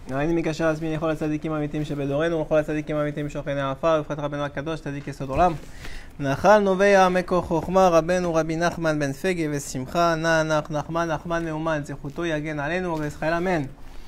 הריני מקשר עצמי לכל הצדיקים האמיתיים שבדורנו ולכל הצדיקים האמיתיים שוכני העפר ובפרט רבנו הקדוש צדיק יסוד עולם. נחל נובע מקור חוכמה רבנו רבי נחמן בן פגה ושמחה נח נחמן מאומן זכותו יגן עלינו וישראל אמן.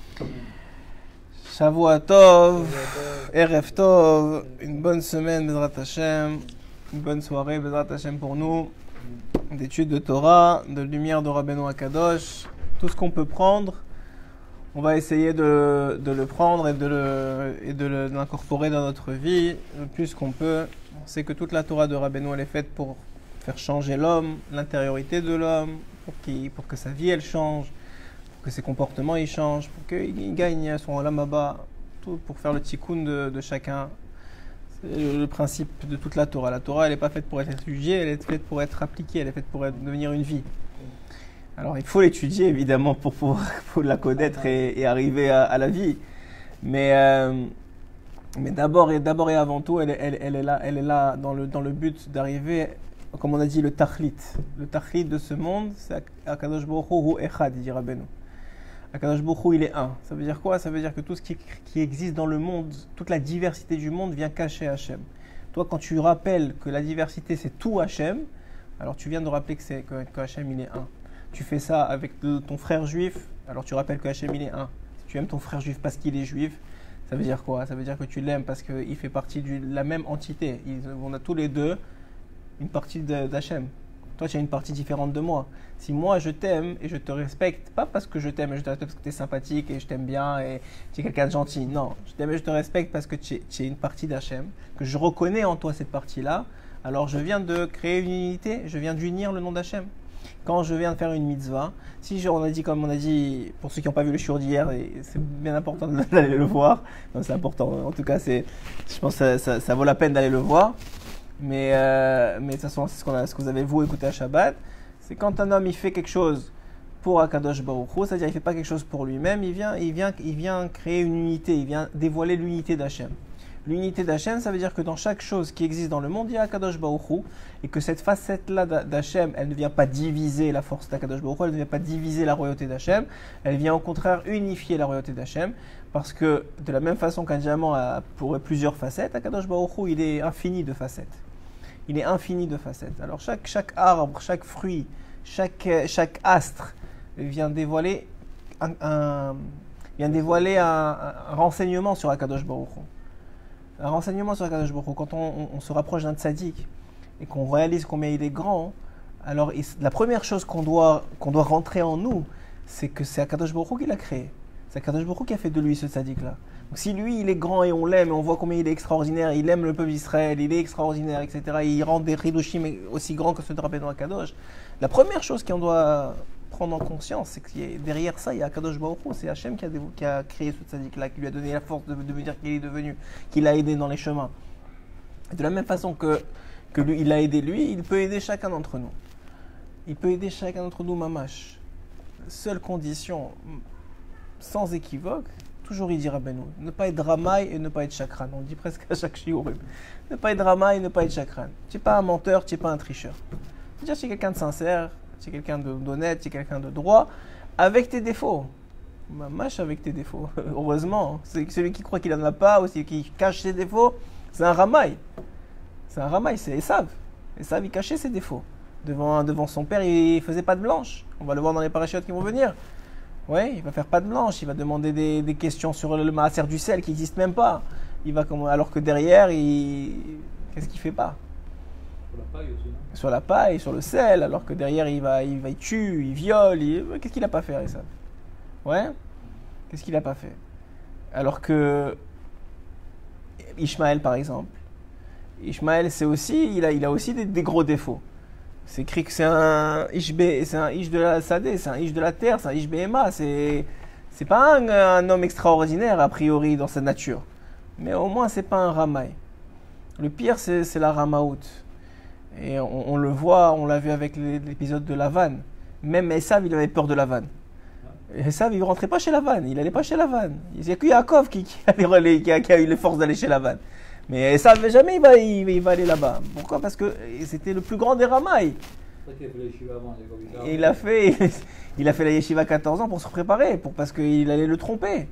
שבוע טוב, ערב טוב, une bonne semaine Bezrat Hashem, une bonne soirée Bezrat Hashem pour nous, d'études de Torah, de lumière de Rabbeinu Akadosh, tout ce qu'on peut prendre, on va essayer de le prendre et de l'incorporer dans notre vie le plus qu'on peut. On sait que toute la Torah de Rabbeinu elle est faite pour faire changer l'homme, l'intériorité de l'homme, pour que sa vie elle change, pour que ses comportements ils changent, pour qu'il gagne son olam haba, tout pour faire le tikkun de chacun. C'est le principe de toute la Torah. La Torah elle n'est pas faite pour être étudiée, elle est faite pour être appliquée, elle est faite pour devenir une vie. Alors il faut l'étudier évidemment pour la connaître et arriver à la vie. Mais d'abord et avant tout, elle est là dans le but d'arriver, comme on a dit, le tachlit. Le tachlit de ce monde, c'est Akadosh Baruch Hu Echad, dit Rabbeinu. Akadosh Baruch Hu, il est un. Ça veut dire quoi? Ça veut dire que tout ce qui existe dans le monde, toute la diversité du monde vient cacher Hachem. Toi, quand tu rappelles que la diversité c'est tout Hachem, alors tu viens de rappeler que Hachem il est un. Tu fais ça avec ton frère juif, alors tu rappelles que Hachem il est un. Si tu aimes ton frère juif parce qu'il est juif, ça veut dire quoi? Ça veut dire que tu l'aimes parce qu'il fait partie de la même entité. On a tous les deux une partie d'Hachem. Toi, tu as une partie différente de moi. Si moi, je t'aime et je te respecte, pas parce que je t'aime et je te respecte parce que tu es sympathique et je t'aime bien et tu es quelqu'un de gentil. Non, je t'aime et je te respecte parce que tu es une partie d'Hachem, que je reconnais en toi cette partie-là. Alors, je viens de créer une unité, je viens d'unir le nom d'Hachem. Quand je viens de faire une mitzvah, comme on a dit, pour ceux qui n'ont pas vu le shiur d'hier, c'est bien important d'aller le voir. Non, c'est important, en tout cas, je pense que ça vaut la peine d'aller le voir. Mais de toute façon, c'est ce que vous avez vous écouté à Shabbat. C'est quand un homme il fait quelque chose pour Akadosh Baruch Hu, c'est-à-dire il ne fait pas quelque chose pour lui-même, il vient créer une unité, il vient dévoiler l'unité d'Hachem. L'unité d'Hachem, ça veut dire que dans chaque chose qui existe dans le monde, il y a Akadosh Baruch Hu, et que cette facette-là d'Hachem, elle ne vient pas diviser la force d'Akadosh Baruch Hu, elle ne vient pas diviser la royauté d'Hachem, elle vient au contraire unifier la royauté d'Hachem, parce que de la même façon qu'un diamant a plusieurs facettes, Akadosh Baruch Hu, il est infini de facettes. Il est infini de facettes. Alors chaque arbre, chaque fruit, chaque astre vient dévoiler un renseignement sur Akadosh Baruch Hu. Un renseignement sur Akadosh Baruch Hu. Quand on se rapproche d'un tzaddik et qu'on réalise combien il est grand, alors la première chose qu'on doit rentrer en nous, c'est que c'est Akadosh Baruch Hu qui l'a créé. C'est Akadosh Baruch Hu qui a fait de lui ce tzaddik-là. Donc si lui, il est grand et on l'aime, et on voit combien il est extraordinaire, il aime le peuple d'Israël, il est extraordinaire, etc. Il rend des Hidushim aussi grands que ceux de Rabbeinu Akadosh. La première chose qu'on doit prendre en conscience, c'est que derrière ça, il y a Akadosh Baruch Hu, c'est Hachem qui a créé ce tzaddik-là, qui lui a donné la force de devenir qui il est devenu, qui l'a aidé dans les chemins. Et de la même façon que lui, il l'a aidé lui, il peut aider chacun d'entre nous. Il peut aider chacun d'entre nous, mamash. Seule condition, sans équivoque, toujours il dit Rabbeinu, ne pas être ramaï et ne pas être chakran. On dit presque à chaque shiurim. Ne pas être ramaï et ne pas être chakran. Tu n'es pas un menteur, tu n'es pas un tricheur. C'est-à-dire tu es quelqu'un de sincère, tu es quelqu'un d'honnête, tu es quelqu'un de droit, avec tes défauts. Mâche avec tes défauts. Heureusement, c'est celui qui croit qu'il n'en a pas ou celui qui cache ses défauts, c'est un ramaï. C'est un ramaï, c'est Esav. Esav, il cachait ses défauts. Devant son père, il ne faisait pas de blanche. On va le voir dans les parachutes qui vont venir. Oui, il va faire pas de blanche, il va demander des questions sur le maaser du sel qui n'existe même pas. Alors que derrière, qu'est-ce qu'il fait pas? Sur la paille aussi, non? Sur la paille, sur le sel, alors que derrière, il tue, il viole. Qu'est-ce qu'il n'a pas fait, ça? Ouais? Qu'est-ce qu'il n'a pas fait? Alors que Ishmaël, par exemple. Ishmaël, il a aussi des gros défauts. C'est écrit que c'est un ish de la sadé, c'est un ish de la terre, c'est un ish behema, c'est pas un homme extraordinaire a priori dans sa nature, mais au moins c'est pas un ramaï. Le pire c'est la ramaout, et on le voit, on l'a vu avec l'épisode de Lavan. Même Esav il avait peur de Lavan. Esav il rentrait pas chez Lavan, il allait pas chez Lavan. Il y a que Yaakov qui a eu les forces d'aller chez Lavan. Mais ça ne jamais il va aller là-bas. Pourquoi? Parce que c'était le plus grand des ramailles. Et il a fait la yeshiva à 14 ans pour se préparer, parce qu'il allait le tromper.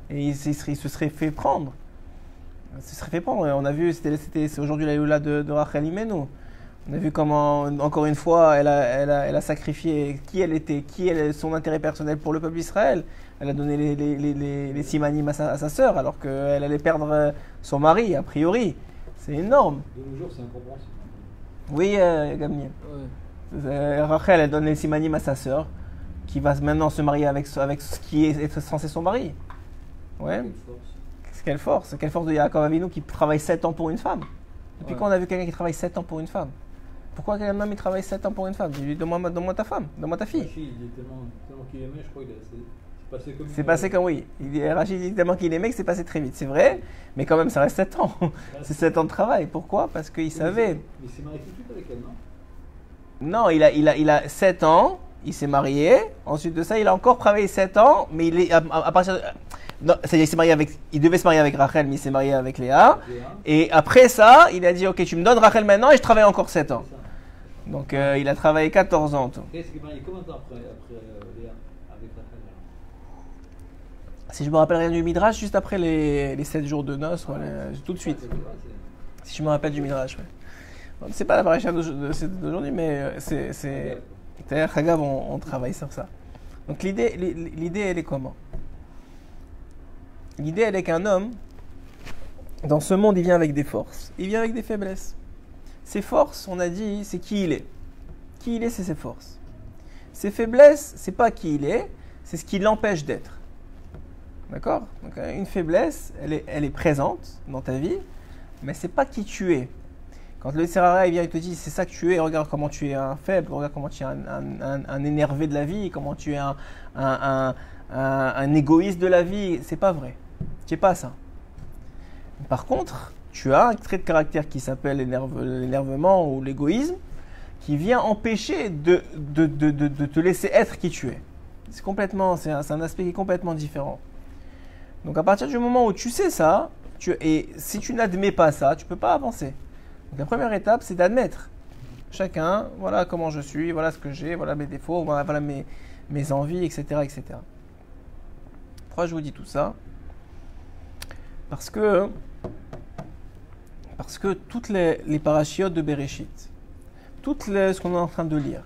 Et il se serait fait prendre. Il se serait fait prendre. Et on a vu, c'est aujourd'hui la Lula de Rachel Imenu. On a vu comment, encore une fois, elle a sacrifié qui elle était, son intérêt personnel pour le peuple d'Israël. Elle a donné les simanim à sa sœur, alors qu'elle allait perdre son mari, a priori. C'est énorme. De nos jours, c'est incompréhensible. Oui, Gamliel. Ouais. Rachel, elle donne les simanim à sa sœur, qui va maintenant se marier avec ce qui est censé son mari. Ouais. Quelle force. Quelle force de Yaakov Avinu qui travaille 7 ans pour une femme. Depuis Ouais. quand on a vu quelqu'un qui travaille 7 ans pour une femme? Pourquoi un homme il travaille 7 ans pour une femme? J'ai dit, donne-moi ta femme, donne-moi ta fille. Rachid, il dit tellement qu'il aimait, je crois qu'il c'est passé comme C'est passé comme oui. Rachid dit tellement qu'il aimait que c'est passé très vite. C'est vrai, mais quand même ça reste 7 ans. C'est 7 ans de travail. Pourquoi? Parce qu'il savait. Mais il s'est marié tout de suite avec elle, non? Non, il a 7 ans, il s'est marié. Ensuite de ça, il a encore travaillé 7 ans, mais il est à partir de... Non, c'est-à-dire il devait se marier avec Rachel, mais il s'est marié avec Léa. Et après ça, il a dit, ok, tu me donnes Rachel maintenant et je travaille encore 7 ans. C'est ça. Donc il a travaillé 14 ans en tout. Est-ce qu'il est marié combien de temps après Léa avec Rachel? Si je me rappelle rien du Midrash, juste après les 7 jours de noces, tout de suite. Si je me rappelle du Midrash, ouais. Bon, c'est pas la paracha d'aujourd'hui, mais c'est Chagav, on travaille sur ça. Donc l'idée, elle est comment? L'idée, elle est qu'un homme, dans ce monde, il vient avec des forces. Il vient avec des faiblesses. Ses forces, on a dit, c'est qui il est. Qui il est, c'est ses forces. Ses faiblesses, c'est pas qui il est, c'est ce qui l'empêche d'être. D'accord? Donc une faiblesse, elle est présente dans ta vie, mais c'est pas qui tu es. Quand le Serara vient et te dit c'est ça que tu es, regarde comment tu es un faible, regarde comment tu es un énervé de la vie, comment tu es un égoïste de la vie, c'est pas vrai. Tu n'es pas ça. Par contre, tu as un trait de caractère qui s'appelle l'énervement ou l'égoïsme, qui vient empêcher de te laisser être qui tu es. C'est un aspect qui est complètement différent. Donc à partir du moment où tu sais ça, et si tu n'admets pas ça, tu ne peux pas avancer. Donc la première étape, c'est d'admettre. Chacun, voilà comment je suis, voilà ce que j'ai, voilà mes défauts, voilà mes envies, etc., etc. Pourquoi je vous dis tout ça? Parce que toutes les parachiotes de Bereshit, ce qu'on est en train de lire,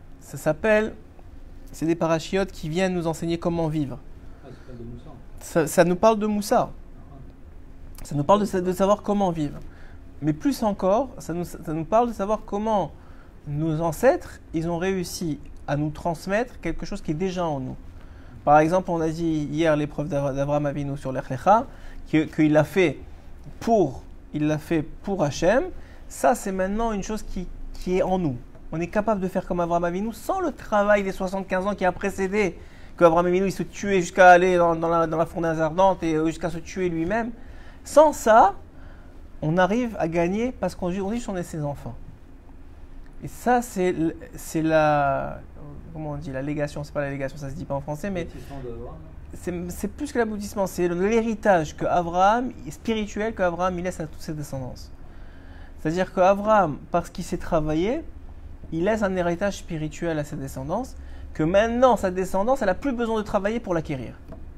c'est des parachiotes qui viennent nous enseigner comment vivre. Ah, c'est pas de Moussa. Ça nous parle de Moussa. Ça nous parle de savoir comment vivre. Mais plus encore, ça nous parle de savoir comment nos ancêtres, ils ont réussi à nous transmettre quelque chose qui est déjà en nous. Par exemple, on a dit hier l'épreuve d'Avraham Avinu sur l'Ech Lecha, qu'il l'a fait pour Hachem. Ça, c'est maintenant une chose qui est en nous. On est capable de faire comme Avraham Avinu sans le travail des 75 ans qui a précédé qu'Avraham Avinu il se tuait jusqu'à aller dans la fournaise ardente et jusqu'à se tuer lui-même. Sans ça, on arrive à gagner parce qu'on dit on est ses enfants. Et ça, c'est la... Comment on dit? La légation, c'est pas la légation, ça se dit pas en français, mais c'est plus que l'aboutissement, c'est l'héritage spirituel qu'Avraham il laisse à toutes ses descendances. C'est-à-dire qu'Avraham, parce qu'il s'est travaillé, il laisse un héritage spirituel à ses descendances, que maintenant sa descendance, elle n'a plus besoin de travailler pour l'acquérir.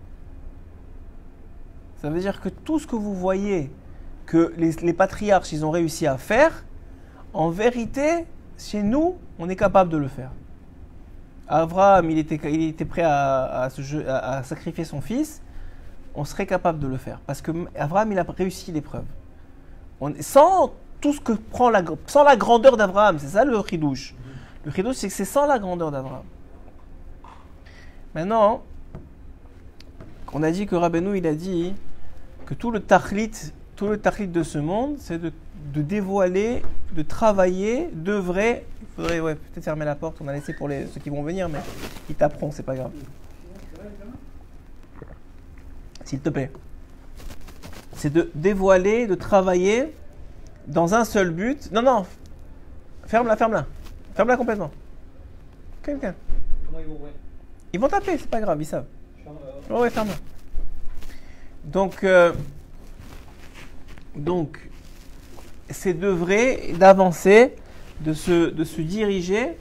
Ça veut dire que tout ce que vous voyez que les patriarches ils ont réussi à faire, en vérité, chez nous, on est capable de le faire. Avraham, il était prêt à sacrifier son fils, on serait capable de le faire. Parce que Avraham, il a réussi l'épreuve. Sans tout ce que sans la grandeur d'Avraham, c'est ça le chidouche. Le chidouche, c'est que c'est sans la grandeur d'Avraham. Maintenant, on a dit que Rabbeinu, il a dit que tout le tachlit de ce monde, c'est de dévoiler, de travailler, d'œuvrer. Il faudrait peut-être fermer la porte, on a laissé pour ceux qui vont venir, mais ils taperont, c'est pas grave. S'il te plaît. C'est de dévoiler, de travailler dans un seul but. Non, ferme-la. Ferme-la complètement. Quelqu'un. Comment ils vont ouvrir? Ils vont taper, c'est pas grave, ils savent. Ouais, ferme-la. Donc, c'est d'œuvrer, d'avancer, de se diriger,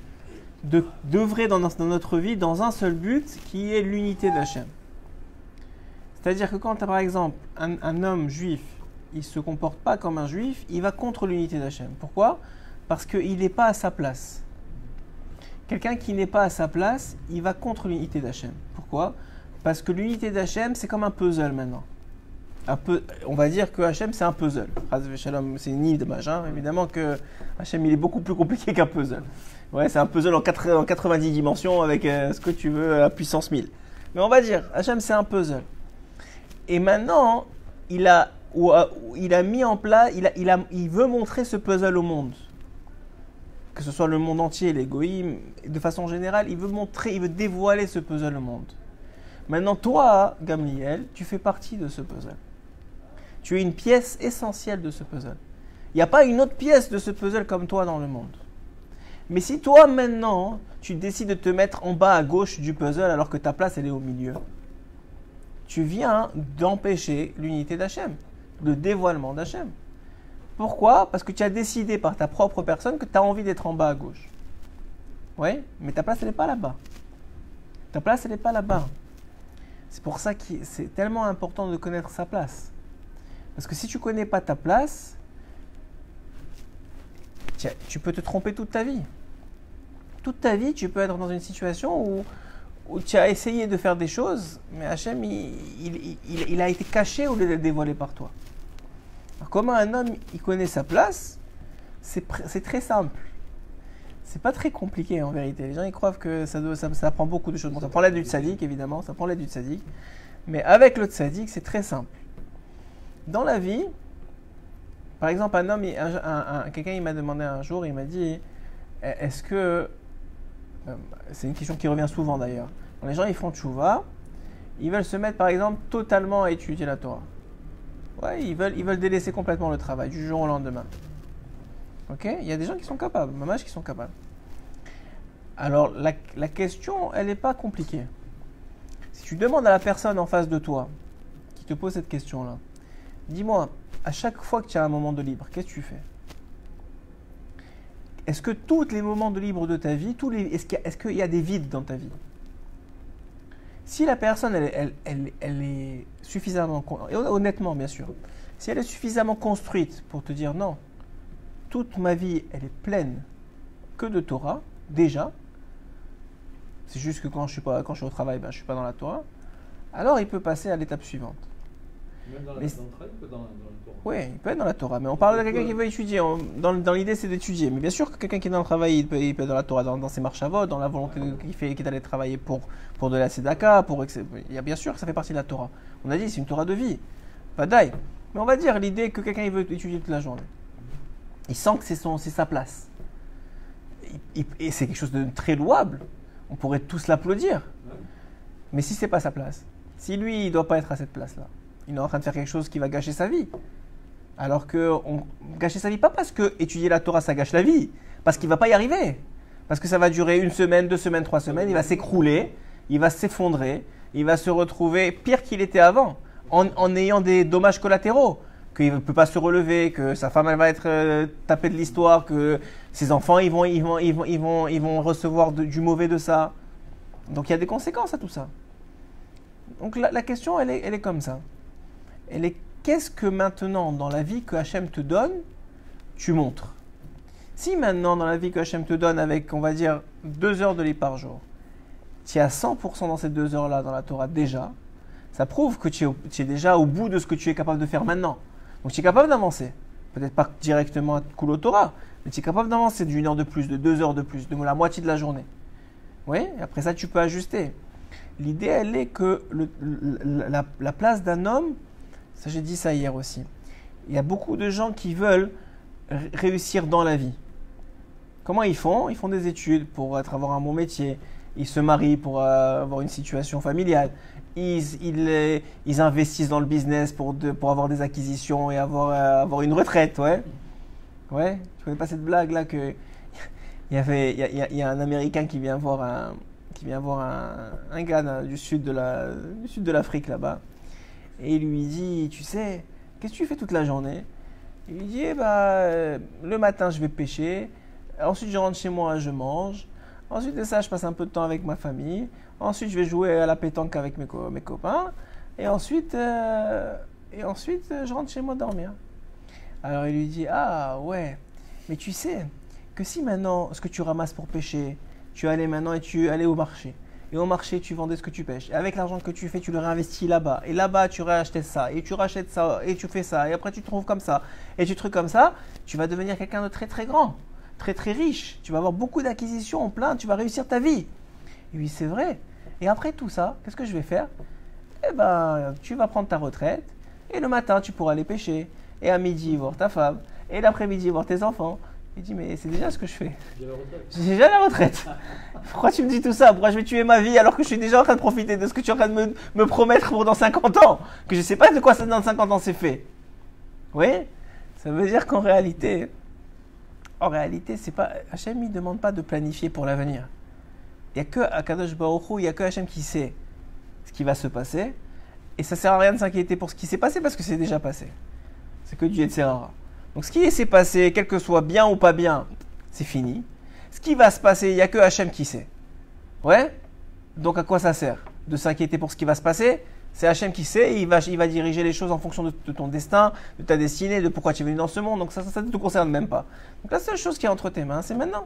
d'œuvrer dans notre vie dans un seul but qui est l'unité d'Hachem. C'est-à-dire que quand, par exemple, un homme juif, il ne se comporte pas comme un juif, il va contre l'unité d'Hachem. Pourquoi? Parce qu'il n'est pas à sa place. Quelqu'un qui n'est pas à sa place, il va contre l'unité d'Hachem. Pourquoi? Parce que l'unité d'Hachem, c'est comme un puzzle maintenant. On va dire que Hachem, c'est un puzzle. C'est une image, hein. Évidemment que Hachem, il est beaucoup plus compliqué qu'un puzzle. Ouais, c'est un puzzle en 90 dimensions avec ce que tu veux à puissance 1000. Mais on va dire, Hachem, c'est un puzzle. Et maintenant, il a mis en place, il veut montrer ce puzzle au monde. Que ce soit le monde entier, les goïms, de façon générale, il veut dévoiler ce puzzle au monde. Maintenant, toi, Gamliel, tu fais partie de ce puzzle. Tu es une pièce essentielle de ce puzzle. Il n'y a pas une autre pièce de ce puzzle comme toi dans le monde. Mais si toi, maintenant, tu décides de te mettre en bas à gauche du puzzle alors que ta place, elle est au milieu, tu viens d'empêcher l'unité d'Hachem, le dévoilement d'Hachem. Pourquoi? Parce que tu as décidé par ta propre personne que tu as envie d'être en bas à gauche. Oui, mais ta place, elle n'est pas là-bas. Ta place, elle n'est pas là-bas. C'est pour ça que c'est tellement important de connaître sa place. Parce que si tu ne connais pas ta place, tu peux te tromper toute ta vie. Toute ta vie, tu peux être dans une situation où tu as essayé de faire des choses, mais Hachem, il a été caché au lieu d'être dévoilé par toi. Alors, comment un homme, il connaît sa place? C'est très simple. C'est pas très compliqué en vérité. Les gens, ils croient que ça prend beaucoup de choses. Bon, ça prend l'aide du tzaddik, évidemment, ça prend l'aide du tzaddik. Mais avec le tzaddik, c'est très simple. Dans la vie, par exemple, un homme, quelqu'un, il m'a demandé un jour, il m'a dit, est-ce que... c'est une question qui revient souvent d'ailleurs. Quand les gens, ils font tchouva, ils veulent se mettre, par exemple, totalement à étudier la Torah. Ouais, ils veulent délaisser complètement le travail du jour au lendemain. Ok? Il y a des gens qui sont capables, mamash qui sont capables. Alors, la question, elle n'est pas compliquée. Si tu demandes à la personne en face de toi, qui te pose cette question-là, dis-moi, à chaque fois que tu as un moment de libre, qu'est-ce que tu fais? Est-ce que tous les moments de libre de ta vie, est-ce qu'il y a des vides dans ta vie? Si la personne, elle est suffisamment, et honnêtement bien sûr, si elle est suffisamment construite pour te dire non, toute ma vie, elle est pleine que de Torah, déjà, c'est juste que quand je suis au travail, je ne suis pas dans la Torah, alors il peut passer à l'étape suivante. Même dans le travail, il peut dans la Torah. Oui, il peut être dans la Torah, mais on parle de quelqu'un qui veut étudier. Dans l'idée, c'est d'étudier. Mais bien sûr que quelqu'un qui est dans le travail, il peut être dans la Torah, dans ses marches à vote, dans la volonté qui est d'aller travailler pour de la tzedaka, bien sûr que ça fait partie de la Torah. On a dit, c'est une Torah de vie. Pas d'ail. Mais on va dire l'idée que quelqu'un il veut étudier toute la journée. Il sent que c'est sa place. Et c'est quelque chose de très louable. On pourrait tous l'applaudir. Mais si c'est pas sa place, si lui, il ne doit pas être à cette place-là, il est en train de faire quelque chose qui va gâcher sa vie. Alors gâcher sa vie, pas parce que étudier la Torah, ça gâche la vie, parce qu'il ne va pas y arriver. Parce que ça va durer 1 semaine, 2 semaines, 3 semaines, il va s'écrouler, il va s'effondrer, il va se retrouver pire qu'il était avant, en ayant des dommages collatéraux, qu'il ne peut pas se relever, que sa femme elle va être tapée de l'histoire, que ses enfants ils vont recevoir du mauvais de ça. Donc il y a des conséquences à tout ça. Donc la question, elle est comme ça. Elle est, qu'est-ce que maintenant, dans la vie que Hachem te donne, tu montres? Si maintenant, dans la vie que Hachem te donne, avec, on va dire, 2 heures de lit par jour, tu es à 100% dans ces 2 heures-là, dans la Torah, déjà, ça prouve que tu es déjà au bout de ce que tu es capable de faire maintenant. Donc, tu es capable d'avancer. Peut-être pas directement à Kulo Torah, mais tu es capable d'avancer d'1 heure de plus, de 2 heures de plus, de la moitié de la journée. Oui, et après ça, tu peux ajuster. L'idée, elle est que la place d'un homme, ça j'ai dit ça hier aussi, il y a beaucoup de gens qui veulent réussir dans la vie. Comment ils font? Ils font des études pour avoir un bon métier, ils se marient pour avoir une situation familiale, ils investissent dans le business pour avoir des acquisitions et avoir une retraite, ouais. Ouais, tu connais pas cette blague là que il y a un Américain qui vient voir un gars du sud de l'Afrique là-bas. Et il lui dit, tu sais, qu'est-ce que tu fais toute la journée? Il lui dit, le matin je vais pêcher, ensuite je rentre chez moi, je mange, ensuite de ça je passe un peu de temps avec ma famille, ensuite je vais jouer à la pétanque avec mes copains, Et ensuite, je rentre chez moi dormir. Alors il lui dit, ah ouais, mais tu sais que si maintenant, ce que tu ramasses pour pêcher, tu allais maintenant et tu allais au marché. Et au marché, tu vendais ce que tu pêches. Et avec l'argent que tu fais, tu le réinvestis là-bas. Et là-bas, tu réachètes ça. Et tu rachètes ça. Et tu fais ça. Et après, tu te trouves comme ça. Et tu trucs comme ça. Tu vas devenir quelqu'un de très très grand. Très très riche. Tu vas avoir beaucoup d'acquisitions en plein. Tu vas réussir ta vie. Et oui, c'est vrai. Et après tout ça, qu'est-ce que je vais faire? Eh ben, tu vas prendre ta retraite. Et le matin, tu pourras aller pêcher. Et à midi, voir ta femme. Et l'après-midi, voir tes enfants. Il dit, mais c'est déjà ce que je fais. J'ai déjà la retraite. Pourquoi tu me dis tout ça? Pourquoi je vais tuer ma vie alors que je suis déjà en train de profiter de ce que tu es en train de me promettre pour dans 50 ans? Que je ne sais pas de quoi ça dans 50 ans c'est fait. Oui? Ça veut dire qu'en réalité, c'est pas, Hachem ne demande pas de planifier pour l'avenir. Il n'y a que Akadosh Baruch Hu, il n'y a que Hachem qui sait ce qui va se passer. Et ça ne sert à rien de s'inquiéter pour ce qui s'est passé parce que c'est déjà passé. C'est que du Yetzer Hara. Donc ce qui s'est passé, quel que soit bien ou pas bien, c'est fini. Ce qui va se passer, il n'y a que Hachem qui sait. Ouais? Donc à quoi ça sert de s'inquiéter pour ce qui va se passer? C'est Hachem qui sait et il va diriger les choses en fonction de ton destin, de ta destinée, de pourquoi tu es venu dans ce monde. Donc ça ne te concerne même pas. Donc la seule chose qui est entre tes mains, c'est maintenant.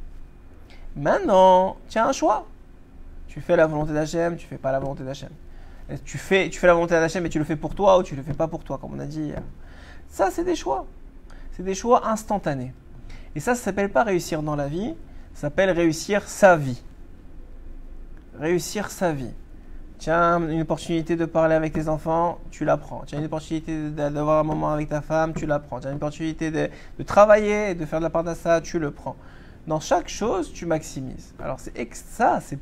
Maintenant, tu as un choix. Tu fais la volonté d'Hachem, tu ne fais pas la volonté d'Hachem. Tu fais la volonté d'Hachem et tu le fais pour toi ou tu ne le fais pas pour toi, comme on a dit hier. Ça, c'est des choix. C'est des choix instantanés. Et ça ne s'appelle pas réussir dans la vie, ça s'appelle réussir sa vie. Réussir sa vie. Tu as une opportunité de parler avec tes enfants, tu la prends. Tu as une opportunité d'avoir un moment avec ta femme, tu la prends. Tu as une opportunité de travailler, de faire de la parnassa, tu le prends. Dans chaque chose, tu maximises. Alors ça, c'est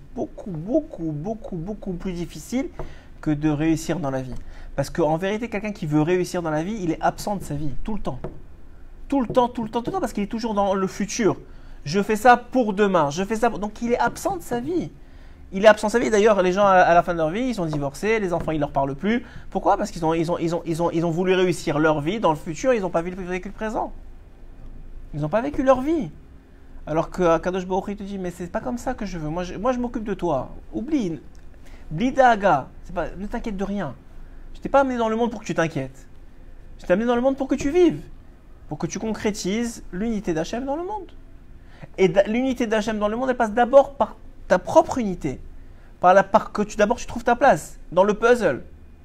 beaucoup plus difficile que de réussir dans la vie. Parce qu'en vérité, quelqu'un qui veut réussir dans la vie, il est absent de sa vie, tout le temps. Tout le temps, parce qu'il est toujours dans le futur. Je fais ça pour demain, Donc il est absent de sa vie. Il est absent de sa vie. D'ailleurs, les gens à la fin de leur vie, ils sont divorcés, les enfants, ils ne leur parlent plus. Pourquoi? Parce qu'ils ont voulu réussir leur vie dans le futur, ils n'ont pas vécu le présent. Ils n'ont pas vécu leur vie. Alors que Kadosh Baruch Hu te dit, mais c'est pas comme ça que je veux. Moi, je m'occupe de toi. Oublie. Blidaga. Ne t'inquiète de rien. Je t'ai pas amené dans le monde pour que tu t'inquiètes. Je t'ai amené dans le monde pour que tu vives. Pour que tu concrétises l'unité d'Hachem dans le monde. Et l'unité d'Hachem dans le monde, elle passe d'abord par ta propre unité. Par que d'abord tu trouves ta place dans le puzzle.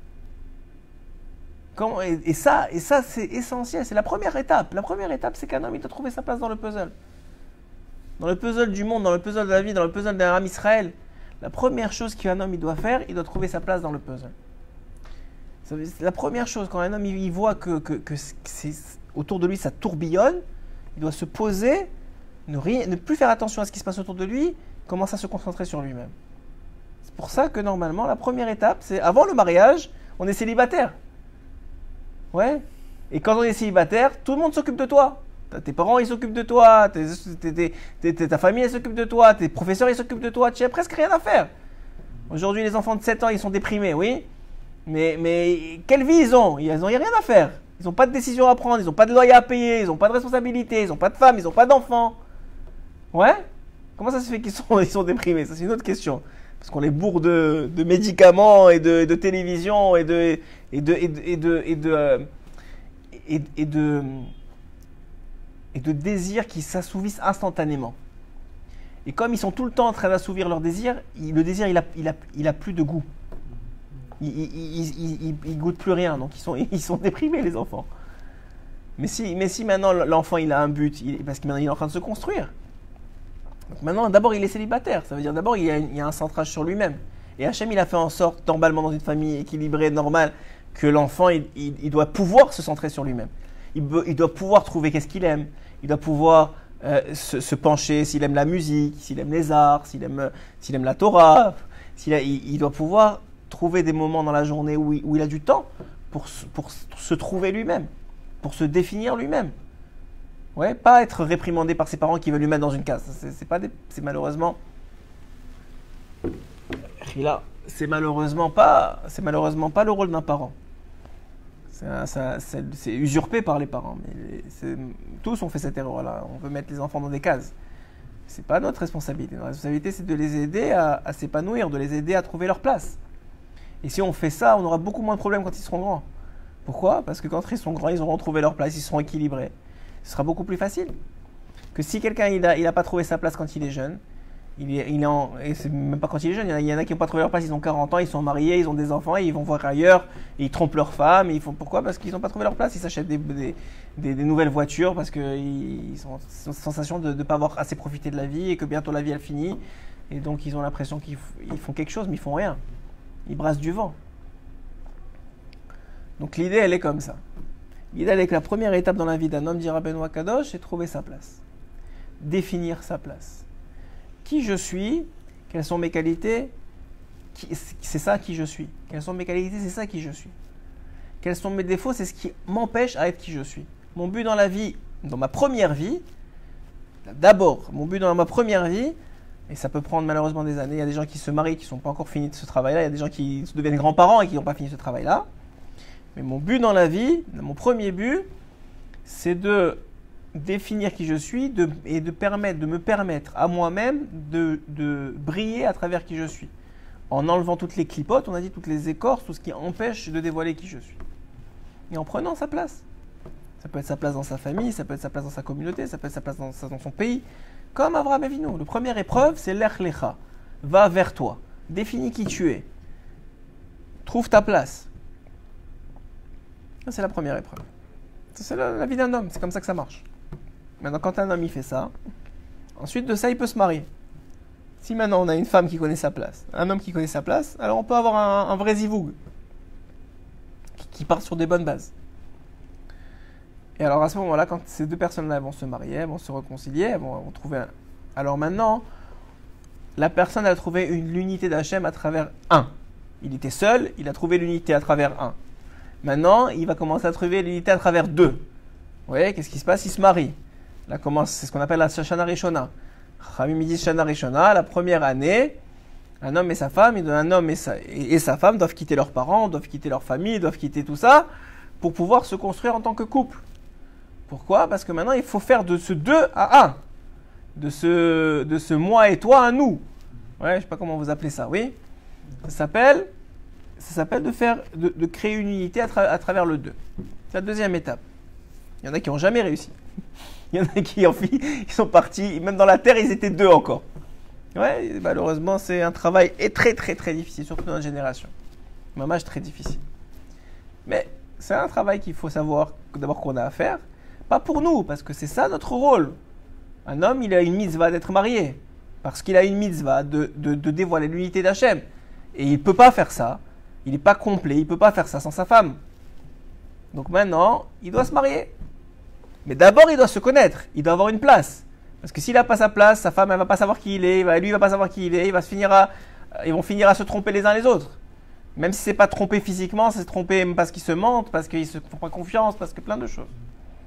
Et ça, c'est essentiel. C'est la première étape. La première étape, c'est qu'un homme, il doit trouver sa place dans le puzzle. Dans le puzzle du monde, dans le puzzle de la vie, dans le puzzle d'un âme Israël. La première chose qu'un homme il doit faire, il doit trouver sa place dans le puzzle. C'est la première chose, quand un homme il voit que autour de lui ça tourbillonne, il doit se poser, ne plus faire attention à ce qui se passe autour de lui, commencer à se concentrer sur lui-même. C'est pour ça que normalement, la première étape, c'est avant le mariage, on est célibataire. Ouais. Et quand on est célibataire, tout le monde s'occupe de toi. Tes parents, ils s'occupent de toi, ta famille, elle s'occupe de toi, tes professeurs, ils s'occupent de toi, tu n'as presque rien à faire. Aujourd'hui, les enfants de 7 ans, ils sont déprimés, oui. Mais quelle vie ils ont? Ils n'ont rien à faire. Ils n'ont pas de décision à prendre, ils n'ont pas de loyer à payer, ils n'ont pas de responsabilité, ils n'ont pas de femme, ils n'ont pas d'enfants. Ouais? Comment ça se fait qu'ils sont déprimés? Ça, c'est une autre question. Parce qu'on les bourre de médicaments et de télévision et de désirs qui s'assouvissent instantanément. Et comme ils sont tout le temps en train d'assouvir leur désir, le désir, il a plus de goût. Ils goûtent plus rien, donc ils sont déprimés, les enfants. Mais si maintenant l'enfant il a un but, parce que maintenant il est en train de se construire. Donc maintenant, d'abord il est célibataire, ça veut dire d'abord il y a un centrage sur lui-même. Et Hachem il a fait en sorte, normalement dans une famille équilibrée, normale, que l'enfant il doit pouvoir se centrer sur lui-même. Il doit pouvoir trouver qu'est-ce qu'il aime, il doit pouvoir se pencher s'il aime la musique, s'il aime les arts, s'il aime la Torah, il doit pouvoir trouver des moments dans la journée où il a du temps pour se trouver lui-même, pour se définir lui-même. Ouais, pas être réprimandé par ses parents qui veulent lui mettre dans une case. C'est malheureusement pas le rôle d'un parent. C'est usurpé par les parents. Mais tous ont fait cette erreur-là. On veut mettre les enfants dans des cases. C'est pas notre responsabilité. Notre responsabilité, c'est de les aider à s'épanouir, de les aider à trouver leur place. Et si on fait ça, on aura beaucoup moins de problèmes quand ils seront grands. Pourquoi? Parce que quand ils seront grands, ils auront trouvé leur place, ils seront équilibrés. Ce sera beaucoup plus facile que si quelqu'un il a pas trouvé sa place quand il est jeune. Et c'est même pas quand il est jeune, il y en a qui n'ont pas trouvé leur place, ils ont 40 ans, ils sont mariés, ils ont des enfants, et ils vont voir ailleurs, et ils trompent leur femme, et ils font pourquoi? Parce qu'ils n'ont pas trouvé leur place, ils s'achètent des nouvelles voitures, parce qu'ils ont une sensation de ne pas avoir assez profité de la vie, et que bientôt la vie elle finit, et donc ils ont l'impression qu'ils font quelque chose, mais ils font rien. Ils brassent du vent. Donc l'idée elle est comme ça. L'idée elle est que la première étape dans la vie d'un homme, dit Rabbeinu Akadosh, c'est trouver sa place. Définir sa place. Qui je suis, quelles sont mes qualités, c'est ça qui je suis. Quelles sont mes qualités, c'est ça qui je suis. Quels sont mes défauts, c'est ce qui m'empêche à être qui je suis. Mon but dans la vie, dans ma première vie, d'abord, mon but dans ma première vie, et ça peut prendre malheureusement des années, il y a des gens qui se marient, qui ne sont pas encore finis de ce travail-là, il y a des gens qui deviennent grands-parents et qui n'ont pas fini ce travail-là. Mais mon but dans la vie, mon premier but, c'est de définir qui je suis et de me permettre à moi-même de briller à travers qui je suis. En enlevant toutes les clipotes, on a dit toutes les écorces, tout ce qui empêche de dévoiler qui je suis. Et en prenant sa place. Ça peut être sa place dans sa famille, ça peut être sa place dans sa communauté, ça peut être sa place dans son pays. Comme Avraham Avinu. La première épreuve, c'est l'Ech Lecha. Va vers toi. Définis qui tu es. Trouve ta place. Ça, c'est la première épreuve. Ça, c'est la vie d'un homme. C'est comme ça que ça marche. Maintenant, quand un homme il fait ça, ensuite de ça, il peut se marier. Si maintenant on a une femme qui connaît sa place, un homme qui connaît sa place, alors on peut avoir un vrai zivoug qui part sur des bonnes bases. Et alors à ce moment-là, quand ces deux personnes-là vont se marier, elles vont se réconcilier, elles vont trouver un... Alors maintenant, la personne a trouvé l'unité d'Hachem à travers un. Il était seul, il a trouvé l'unité à travers un. Maintenant, il va commencer à trouver l'unité à travers deux. Vous voyez, qu'est-ce qui se passe? Il se marie. Là commence, c'est ce qu'on appelle la Shana Rishona. Chachamim dit Shana Rishona, la première année, un homme et sa femme, un homme et sa femme doivent quitter leurs parents, doivent quitter leur famille, doivent quitter tout ça pour pouvoir se construire en tant que couple. Pourquoi? Parce que maintenant il faut faire de ce deux à un, de ce moi et toi à nous. Ouais, je ne sais pas comment vous appelez ça, oui. Ça s'appelle de créer une unité à travers le deux. C'est la deuxième étape. Il y en a qui n'ont jamais réussi. Il y en a qui ils sont partis, même dans la terre, ils étaient deux encore. Ouais, malheureusement, c'est un travail très très très difficile, surtout dans notre génération. Mamage très difficile. Mais c'est un travail qu'il faut savoir d'abord qu'on a à faire. Pas pour nous, parce que c'est ça notre rôle. Un homme, il a une mitzvah d'être marié. Parce qu'il a une mitzvah de dévoiler l'unité d'Hachem. Et il ne peut pas faire ça. Il n'est pas complet, il ne peut pas faire ça sans sa femme. Donc maintenant, il doit se marier. Mais d'abord, il doit se connaître. Il doit avoir une place. Parce que s'il n'a pas sa place, sa femme, elle ne va pas savoir qui il est. Lui, il ne va pas savoir qui il est. Ils vont finir à se tromper les uns les autres. Même si ce n'est pas trompé physiquement, c'est trompé parce qu'ils se mentent, parce qu'ils ne se font pas confiance, parce que plein de choses.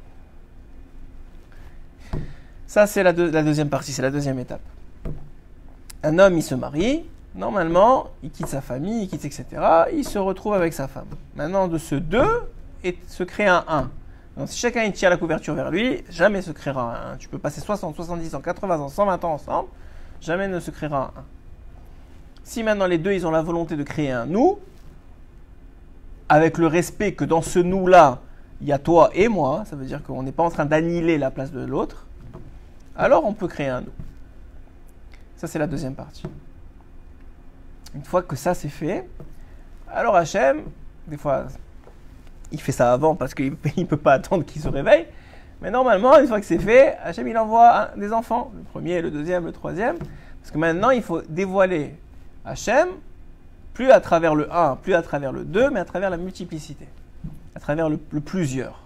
Ça, c'est la deuxième partie, c'est la deuxième étape. Un homme, il se marie. Normalement, il quitte sa famille, il quitte, etc. Il se retrouve avec sa femme. Maintenant, de ce deux, se crée un 1. Donc, si chacun il tire la couverture vers lui, jamais se créera un 1. Tu peux passer 60, 70 ans, 80 ans, 120 ans ensemble, jamais ne se créera un 1. Si maintenant les deux, ils ont la volonté de créer un nous, avec le respect que dans ce nous-là, il y a toi et moi, ça veut dire qu'on n'est pas en train d'annihiler la place de l'autre, alors on peut créer un nous. Ça, c'est la deuxième partie. Une fois que ça c'est fait, alors Hachem, des fois, il fait ça avant parce qu'il ne peut pas attendre qu'il se réveille. Mais normalement, une fois que c'est fait, Hachem il envoie des enfants. Le premier, le deuxième, le troisième. Parce que maintenant, il faut dévoiler Hachem, plus à travers le 1, plus à travers le 2, mais à travers la multiplicité. À travers le plusieurs.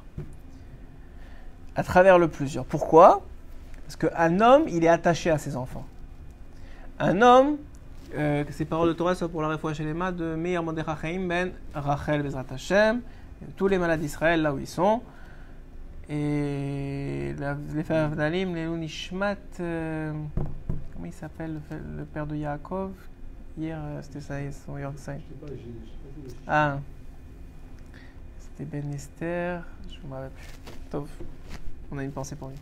À travers le plusieurs. Pourquoi? Parce qu'un homme, il est attaché à ses enfants. Un homme, que ces paroles de Torah soient pour la réfoua chez les mains de Meir Mordechai ben Rachel Bezrat Hashem, tous les malades d'Israël là où ils sont, et les frères Avdalim, les Nishmat, comment il s'appelle le père de Yaakov? Hier c'était ça, son Yorkshire. Ah, c'était Ben Esther, je ne me rappelle plus. Tov, on a une pensée pour lui.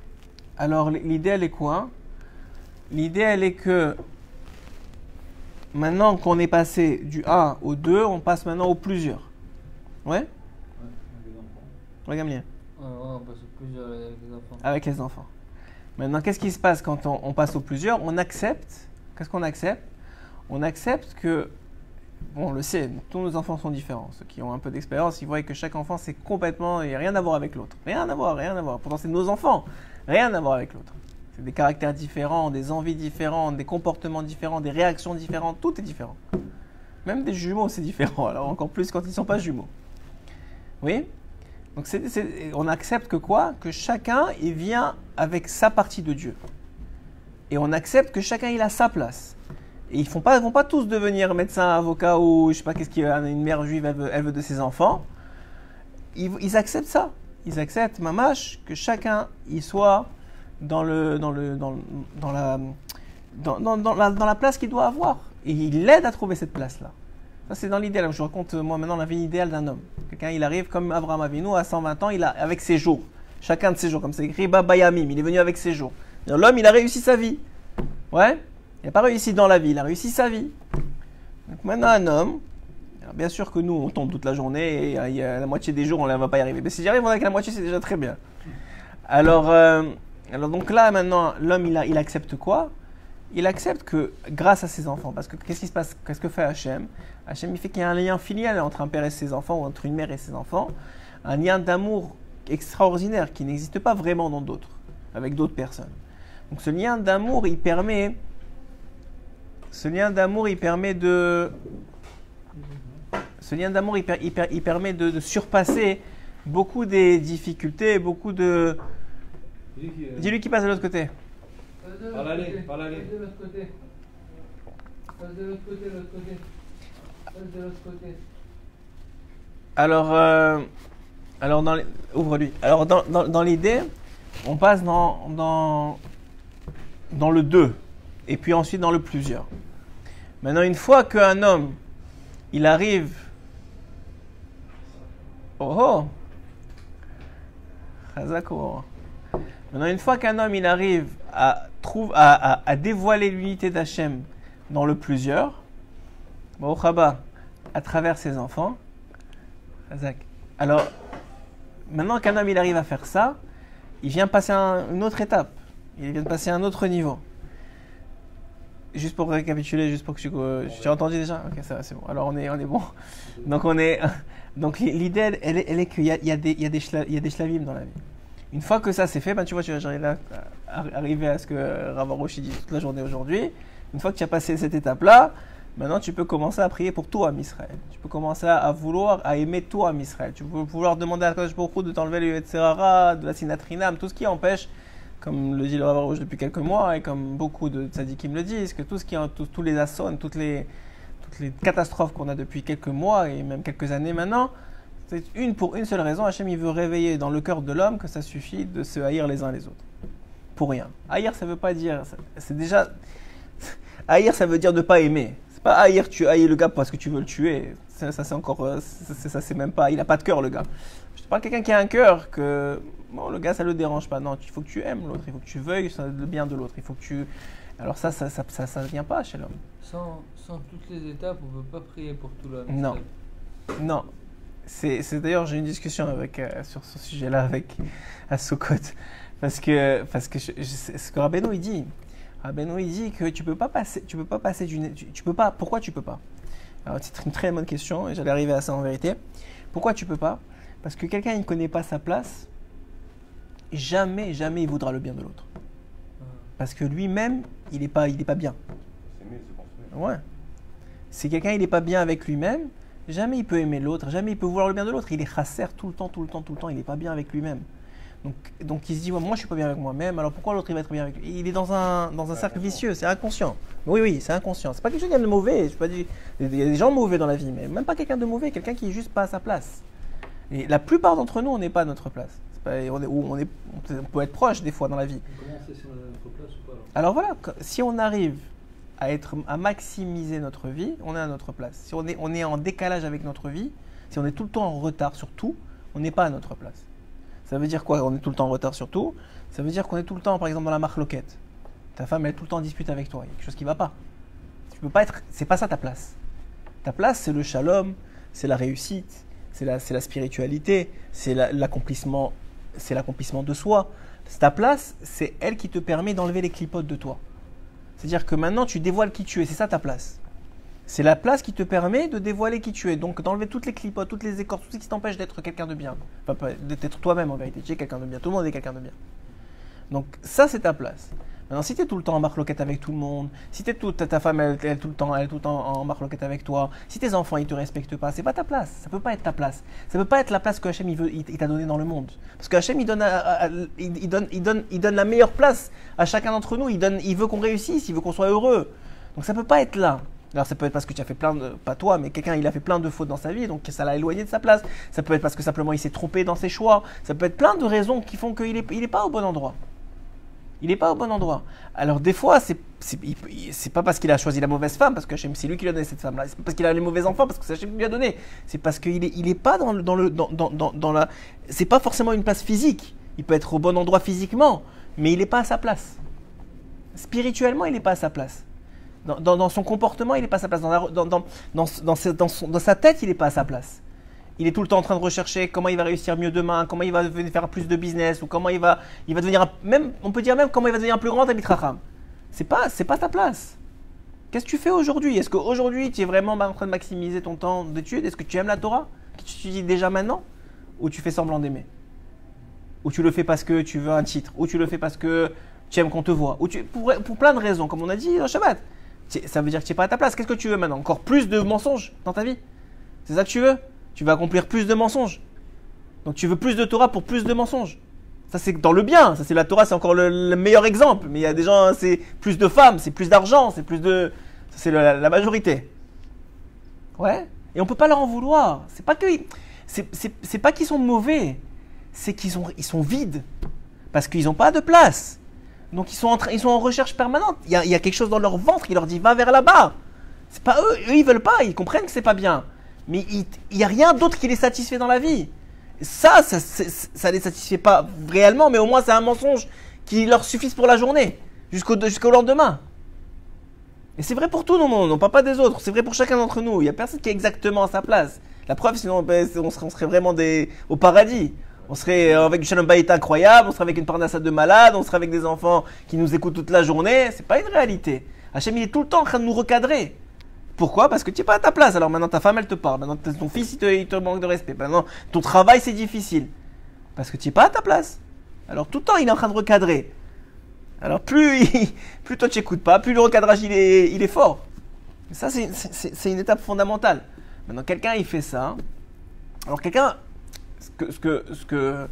Alors l'idée elle est quoi? L'idée elle est que maintenant qu'on est passé du 1 au 2, on passe maintenant au plusieurs. Ouais? Ouais, avec les enfants. Regarde bien. Ouais, on passe plusieurs avec les enfants. Avec les enfants. Maintenant, qu'est-ce qui se passe quand on passe au plusieurs? On accepte. Qu'est-ce qu'on accepte? On accepte que, bon, on le sait, tous nos enfants sont différents. Ceux qui ont un peu d'expérience, ils voient que chaque enfant, c'est complètement, il n'y a rien à voir avec l'autre. Rien à voir, rien à voir. Pourtant, c'est nos enfants. Rien à voir avec l'autre. C'est des caractères différents, des envies différentes, des comportements différents, des réactions différentes. Tout est différent. Même des jumeaux, c'est différent. Alors, encore plus quand ils ne sont pas jumeaux. Oui? Donc, on accepte que quoi? Que chacun, il vient avec sa partie de Dieu. Et on accepte que chacun, il a sa place. Et ils ne vont pas tous devenir médecin, avocat ou je sais pas qu'est-ce qu'une mère juive, elle veut de ses enfants. Ils acceptent ça. Ils acceptent, mamash, que chacun, il soit dans la place qu'il doit avoir. Et il l'aide à trouver cette place-là. Ça, c'est dans l'idéal. Je raconte, moi, maintenant, la vie idéale d'un homme. Quelqu'un, il arrive comme Abraham Avinu, à 120 ans, avec ses jours. Chacun de ses jours, comme c'est écrit, Bayamim, il est venu avec ses jours. L'homme, il a réussi sa vie. Ouais? Il n'a pas réussi dans la vie, il a réussi sa vie. Donc maintenant, un homme, alors bien sûr que nous, on tombe toute la journée, et il y a la moitié des jours, on ne va pas y arriver. Mais si j'y arrive avec la moitié, c'est déjà très bien. Alors donc là, maintenant, l'homme, il accepte quoi? Il accepte que grâce à ses enfants, parce que qu'est-ce qui se passe? Qu'est-ce que fait Hachem? Hachem, il fait qu'il y a un lien filial entre un père et ses enfants, ou entre une mère et ses enfants, un lien d'amour extraordinaire qui n'existe pas vraiment dans d'autres, avec d'autres personnes. Donc ce lien d'amour, il permet de surpasser beaucoup des difficultés, beaucoup de... Dis-lui qui passe de l'autre côté. Par l'allée. Passe de l'autre côté. Passe de l'autre côté. Alors ouvre-lui. Alors dans l'idée, on passe dans le 2 et puis ensuite dans le plusieurs. Maintenant, une fois qu'un homme, il arrive... Oh! Chazako. Maintenant, une fois qu'un homme, il arrive à dévoiler l'unité d'Hachem dans le plusieurs, à travers ses enfants, alors, maintenant qu'un homme, il arrive à faire ça, il vient passer une autre étape. Il vient de passer à un autre niveau. Juste pour récapituler, juste pour que tu as entendu déjà? Ok, ça va, c'est bon. Alors on est bon. Donc l'idée, elle est qu'il y a des shlavim dans la vie. Une fois que ça c'est fait, ben tu vois, j'arrive là à arriver à ce que Rav Arush dit toute la journée aujourd'hui. Une fois que tu as passé cette étape-là, maintenant tu peux commencer à prier pour tout Am Israël. Tu peux commencer à aimer tout Am Israël. Tu peux vouloir demander à Kadosh Baruch Hu de t'enlever le Yetzerara, de la Sinatrinam, tout ce qui empêche, comme le dit le Rav Arush depuis quelques mois et comme beaucoup de tzadikim me le disent, que tous les assons, toutes les catastrophes qu'on a depuis quelques mois et même quelques années maintenant, c'est pour une seule raison. Hachem, il veut réveiller dans le cœur de l'homme que ça suffit de se haïr les uns les autres. Pour rien. Haïr, ça veut pas dire... C'est déjà... Haïr, ça veut dire ne pas aimer. C'est pas haïr, tu haïs le gars parce que tu veux le tuer. Ça c'est encore... Ça, c'est même pas... Il a pas de cœur, le gars. Je te parle de quelqu'un qui a un cœur que... Bon, le gars, ça le dérange pas. Non, il faut que tu aimes l'autre. Il faut que tu veuilles le bien de l'autre. Il faut que tu... Alors ça vient pas chez l'homme. Sans toutes les étapes, on ne peut pas prier pour tout l'homme. Non. Non. C'est d'ailleurs, j'ai une discussion sur ce sujet-là avec à Sukkot. Parce que ce que Rabbeinu il dit. Rabbeinu il dit que tu peux pas passer d'une... Pourquoi tu peux pas? Alors c'est une très bonne question et j'allais arriver à ça en vérité. Pourquoi tu peux pas? Parce que quelqu'un il ne connaît pas sa place, jamais il voudra le bien de l'autre. Parce que lui-même, il est pas bien. Ouais. Si quelqu'un il n'est pas bien avec lui-même, jamais il peut aimer l'autre, jamais il peut vouloir le bien de l'autre. Il est chasser tout le temps, il n'est pas bien avec lui-même. Donc il se dit, ouais, moi je suis pas bien avec moi-même, alors pourquoi l'autre il va être bien avec lui? Il est dans un cercle vicieux, c'est inconscient. Oui, c'est inconscient. C'est pas quelque chose de mauvais, je pas dire. Il y a des gens mauvais dans la vie, mais même pas quelqu'un de mauvais, quelqu'un qui est juste pas à sa place. Et la plupart d'entre nous, on n'est pas à notre place. On peut être proche des fois dans la vie. Comment on sait si on est à notre place ou pas alors voilà, si on arrive à maximiser notre vie, on est à notre place. Si on est en décalage avec notre vie, si on est tout le temps en retard sur tout, on n'est pas à notre place. Ça veut dire quoi, on est tout le temps en retard sur tout? Ça veut dire qu'on est tout le temps, par exemple, dans la marloquette. Ta femme, elle est tout le temps en dispute avec toi. Il y a quelque chose qui ne va pas. Tu peux pas être. C'est pas ça ta place. Ta place, c'est le shalom, c'est la réussite, c'est la spiritualité, c'est l'accomplissement de soi. Ta place, c'est elle qui te permet d'enlever les clipotes de toi. C'est-à-dire que maintenant, tu dévoiles qui tu es. C'est ça ta place. C'est la place qui te permet de dévoiler qui tu es. Donc, d'enlever toutes les clipotes, toutes les écorces, tout ce qui t'empêche d'être quelqu'un de bien. Enfin, d'être toi-même en vérité. Tu es quelqu'un de bien. Tout le monde est quelqu'un de bien. Donc, ça, c'est ta place. Maintenant, si tu es tout le temps en marloquette avec tout le monde, si ta femme, elle est tout le temps en marloquette avec toi, si tes enfants, ils te respectent pas, c'est pas ta place. Ça peut pas être ta place. Ça peut pas être la place que Hachem, il t'a donnée dans le monde. Parce que Hachem, il donne la meilleure place à chacun d'entre nous. Il veut qu'on réussisse, il veut qu'on soit heureux. Donc, ça peut pas être là. Alors ça peut être parce que tu as fait pas toi, mais quelqu'un il a fait plein de fautes dans sa vie, donc ça l'a éloigné de sa place. Ça peut être parce que simplement il s'est trompé dans ses choix. Ça peut être plein de raisons qui font qu'il est pas au bon endroit. Il n'est pas au bon endroit. Alors des fois, c'est pas parce qu'il a choisi la mauvaise femme, parce que c'est lui qui lui a donné cette femme-là. C'est pas parce qu'il a les mauvais enfants, parce que c'est Hachem qui lui a donné. C'est parce qu'il est pas dans la. C'est pas forcément une place physique. Il peut être au bon endroit physiquement, mais il n'est pas à sa place. Spirituellement, il n'est pas à sa place. Dans son comportement, il n'est pas à sa place. Dans sa tête, il n'est pas à sa place. Il est tout le temps en train de rechercher comment il va réussir mieux demain, comment il va faire plus de business, ou comment il va devenir, on peut dire même comment il va devenir un plus grand Talmid Chacham. C'est pas ta place. Qu'est-ce que tu fais aujourd'hui? Est-ce qu'aujourd'hui, tu es vraiment en train de maximiser ton temps d'études? Est-ce que tu aimes la Torah? Que tu étudies déjà maintenant? Ou tu fais semblant d'aimer? Ou tu le fais parce que tu veux un titre? Ou tu le fais parce que tu aimes qu'on te voit? Ou pour plein de raisons, comme on a dit dans Shabbat. Ça veut dire que tu n'es pas à ta place. Qu'est-ce que tu veux maintenant? Encore plus de mensonges dans ta vie? C'est ça que tu veux? Tu vas accomplir plus de mensonges. Donc tu veux plus de Torah pour plus de mensonges. Ça c'est dans le bien. Ça c'est la Torah, c'est encore le meilleur exemple. Mais il y a des gens, c'est plus de femmes, c'est plus d'argent, c'est plus de... Ça c'est la majorité. Ouais. Et on peut pas leur en vouloir. C'est pas que... C'est pas qu'ils sont mauvais. C'est qu'ils sont vides. Parce qu'ils n'ont pas de place. Donc ils sont en recherche permanente. Il y a quelque chose dans leur ventre qui leur dit va vers là-bas. C'est pas eux. Eux ils veulent pas. Ils comprennent que c'est pas bien. Mais il n'y a rien d'autre qui les satisfait dans la vie. Ça les satisfait pas réellement, mais au moins c'est un mensonge qui leur suffit pour la journée, jusqu'au lendemain. Et c'est vrai pour tout le monde, on ne parle pas des autres, c'est vrai pour chacun d'entre nous. Il n'y a personne qui est exactement à sa place. La preuve, sinon on serait vraiment au paradis. On serait avec du Shalom Bayit incroyable, on serait avec une parnassade de malades, on serait avec des enfants qui nous écoutent toute la journée. C'est pas une réalité. Hachem, il est tout le temps en train de nous recadrer. Pourquoi? Parce que tu n'es pas à ta place. Alors maintenant ta femme elle te parle, maintenant ton fils il te manque de respect, maintenant ton travail c'est difficile. Parce que tu n'es pas à ta place. Alors tout le temps il est en train de recadrer. Alors plus toi tu n'écoutes pas, plus le recadrage il est fort. Et ça c'est une étape fondamentale. Maintenant quelqu'un il fait ça. Alors quelqu'un, ce que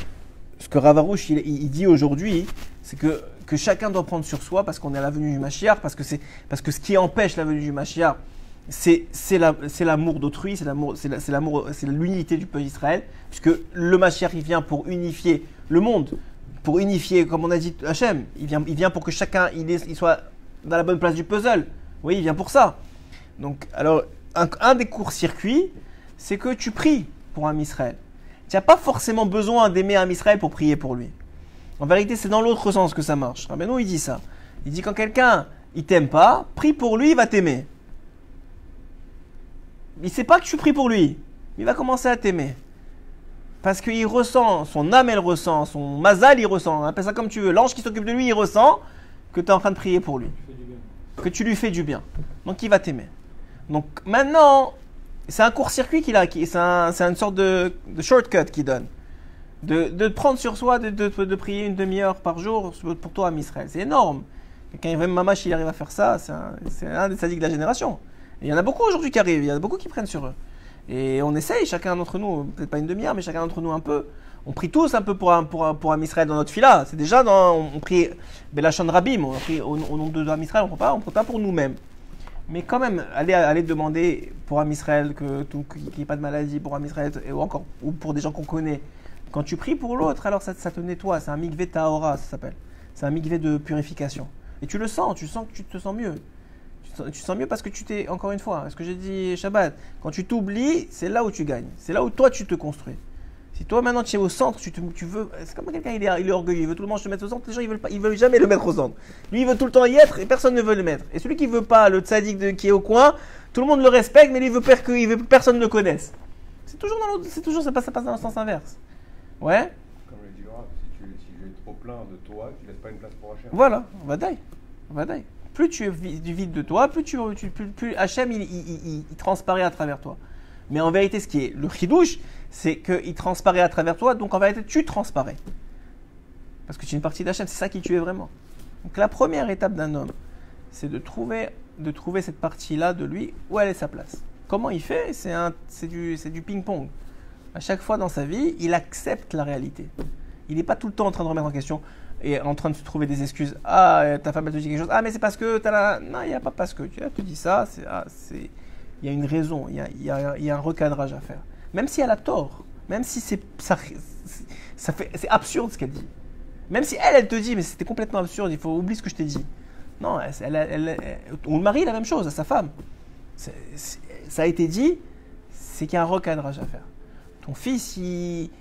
Rav Arush il dit aujourd'hui, c'est que chacun doit prendre sur soi parce qu'on est à la venue du Mashiach, parce que ce qui empêche la venue du Mashiach, c'est l'amour d'autrui, c'est l'unité du peuple d'Israël, puisque le Mashiach il vient pour unifier le monde, pour unifier, comme on a dit Hachem, il vient pour que chacun il soit dans la bonne place du puzzle. Oui, il vient pour ça. Donc, alors, un des courts-circuits, c'est que tu pries pour un Israël. Tu n'as pas forcément besoin d'aimer un Israël pour prier pour lui. En vérité, c'est dans l'autre sens que ça marche. Rabbeinu, il dit ça. Il dit quand quelqu'un, il t'aime pas, prie pour lui, il va t'aimer. Il ne sait pas que tu pries pour lui. Il va commencer à t'aimer. Parce qu'il ressent, son âme, elle ressent, son mazal, il ressent. Appelle ça comme tu veux. L'ange qui s'occupe de lui, il ressent que tu es en train de prier pour lui. Que tu lui fais du bien. Donc, il va t'aimer. Donc, maintenant, c'est un court-circuit qu'il a. C'est une sorte de shortcut qu'il donne. De prendre sur soi, de prier une demi-heure par jour pour toi à Israël. C'est énorme. Quelqu'un, même Mamash, il arrive à faire ça, c'est un des sadiques de la génération. Et il y en a beaucoup aujourd'hui qui arrivent, il y en a beaucoup qui prennent sur eux. Et on essaye, chacun d'entre nous, peut-être pas une demi-heure, mais chacun d'entre nous un peu. On prie tous un peu pour un Israël dans notre fila. C'est déjà on prie Belachon Rabim, on prie au nom de Israël, on ne prie pas pour nous-mêmes. Mais quand même, aller demander pour un Israël qu'il n'y ait pas de maladie, pour un Israël, ou pour des gens qu'on connaît. Quand tu pries pour l'autre, alors ça te nettoie. C'est un mikvé tahora, ça s'appelle. C'est un mikvé de purification. Et tu sens que tu te sens mieux. Tu te sens mieux parce que tu t'es, encore une fois, ce que j'ai dit Shabbat, quand tu t'oublies, c'est là où tu gagnes. C'est là où toi tu te construis. Si toi maintenant tu es au centre, tu veux. C'est comme quelqu'un il est orgueilleux, il veut tout le monde se mettre au centre, les gens ils veulent jamais le mettre au centre. Lui il veut tout le temps y être et personne ne veut le mettre. Et celui qui veut pas, le tzaddik qui est au coin, tout le monde le respecte, mais lui il veut que personne ne le connaisse. C'est toujours ça passe dans le sens inverse. Ouais. Comme le dit le Rav, si tu es trop plein de toi, tu laisses pas une place pour Hachem. Voilà, vadaï. Plus tu es du vide de toi, plus Hachem il transparaît à travers toi. Mais en vérité, ce qui est le chidouche, c'est qu'il transparaît à travers toi, donc en vérité, tu transparais. Parce que tu es une partie d'Hachem, c'est ça qui tu es vraiment. Donc la première étape d'un homme, c'est de trouver cette partie-là de lui, où elle est sa place. Comment il fait? C'est du ping-pong. À chaque fois dans sa vie, il accepte la réalité. Il n'est pas tout le temps en train de remettre en question et en train de se trouver des excuses. Ah, ta femme elle te dit quelque chose. Ah, mais c'est parce que t'as la... Non, il n'y a pas parce que. Tu te dis ça, il y a une raison, il y a un recadrage à faire. Même si elle a tort, même si c'est absurde ce qu'elle dit. Même si elle te dit, mais c'était complètement absurde, il faut oublier ce que je t'ai dit. Non, ou le mari, la même chose, à sa femme. Ça a été dit, c'est qu'il y a un recadrage à faire. Ton fils, il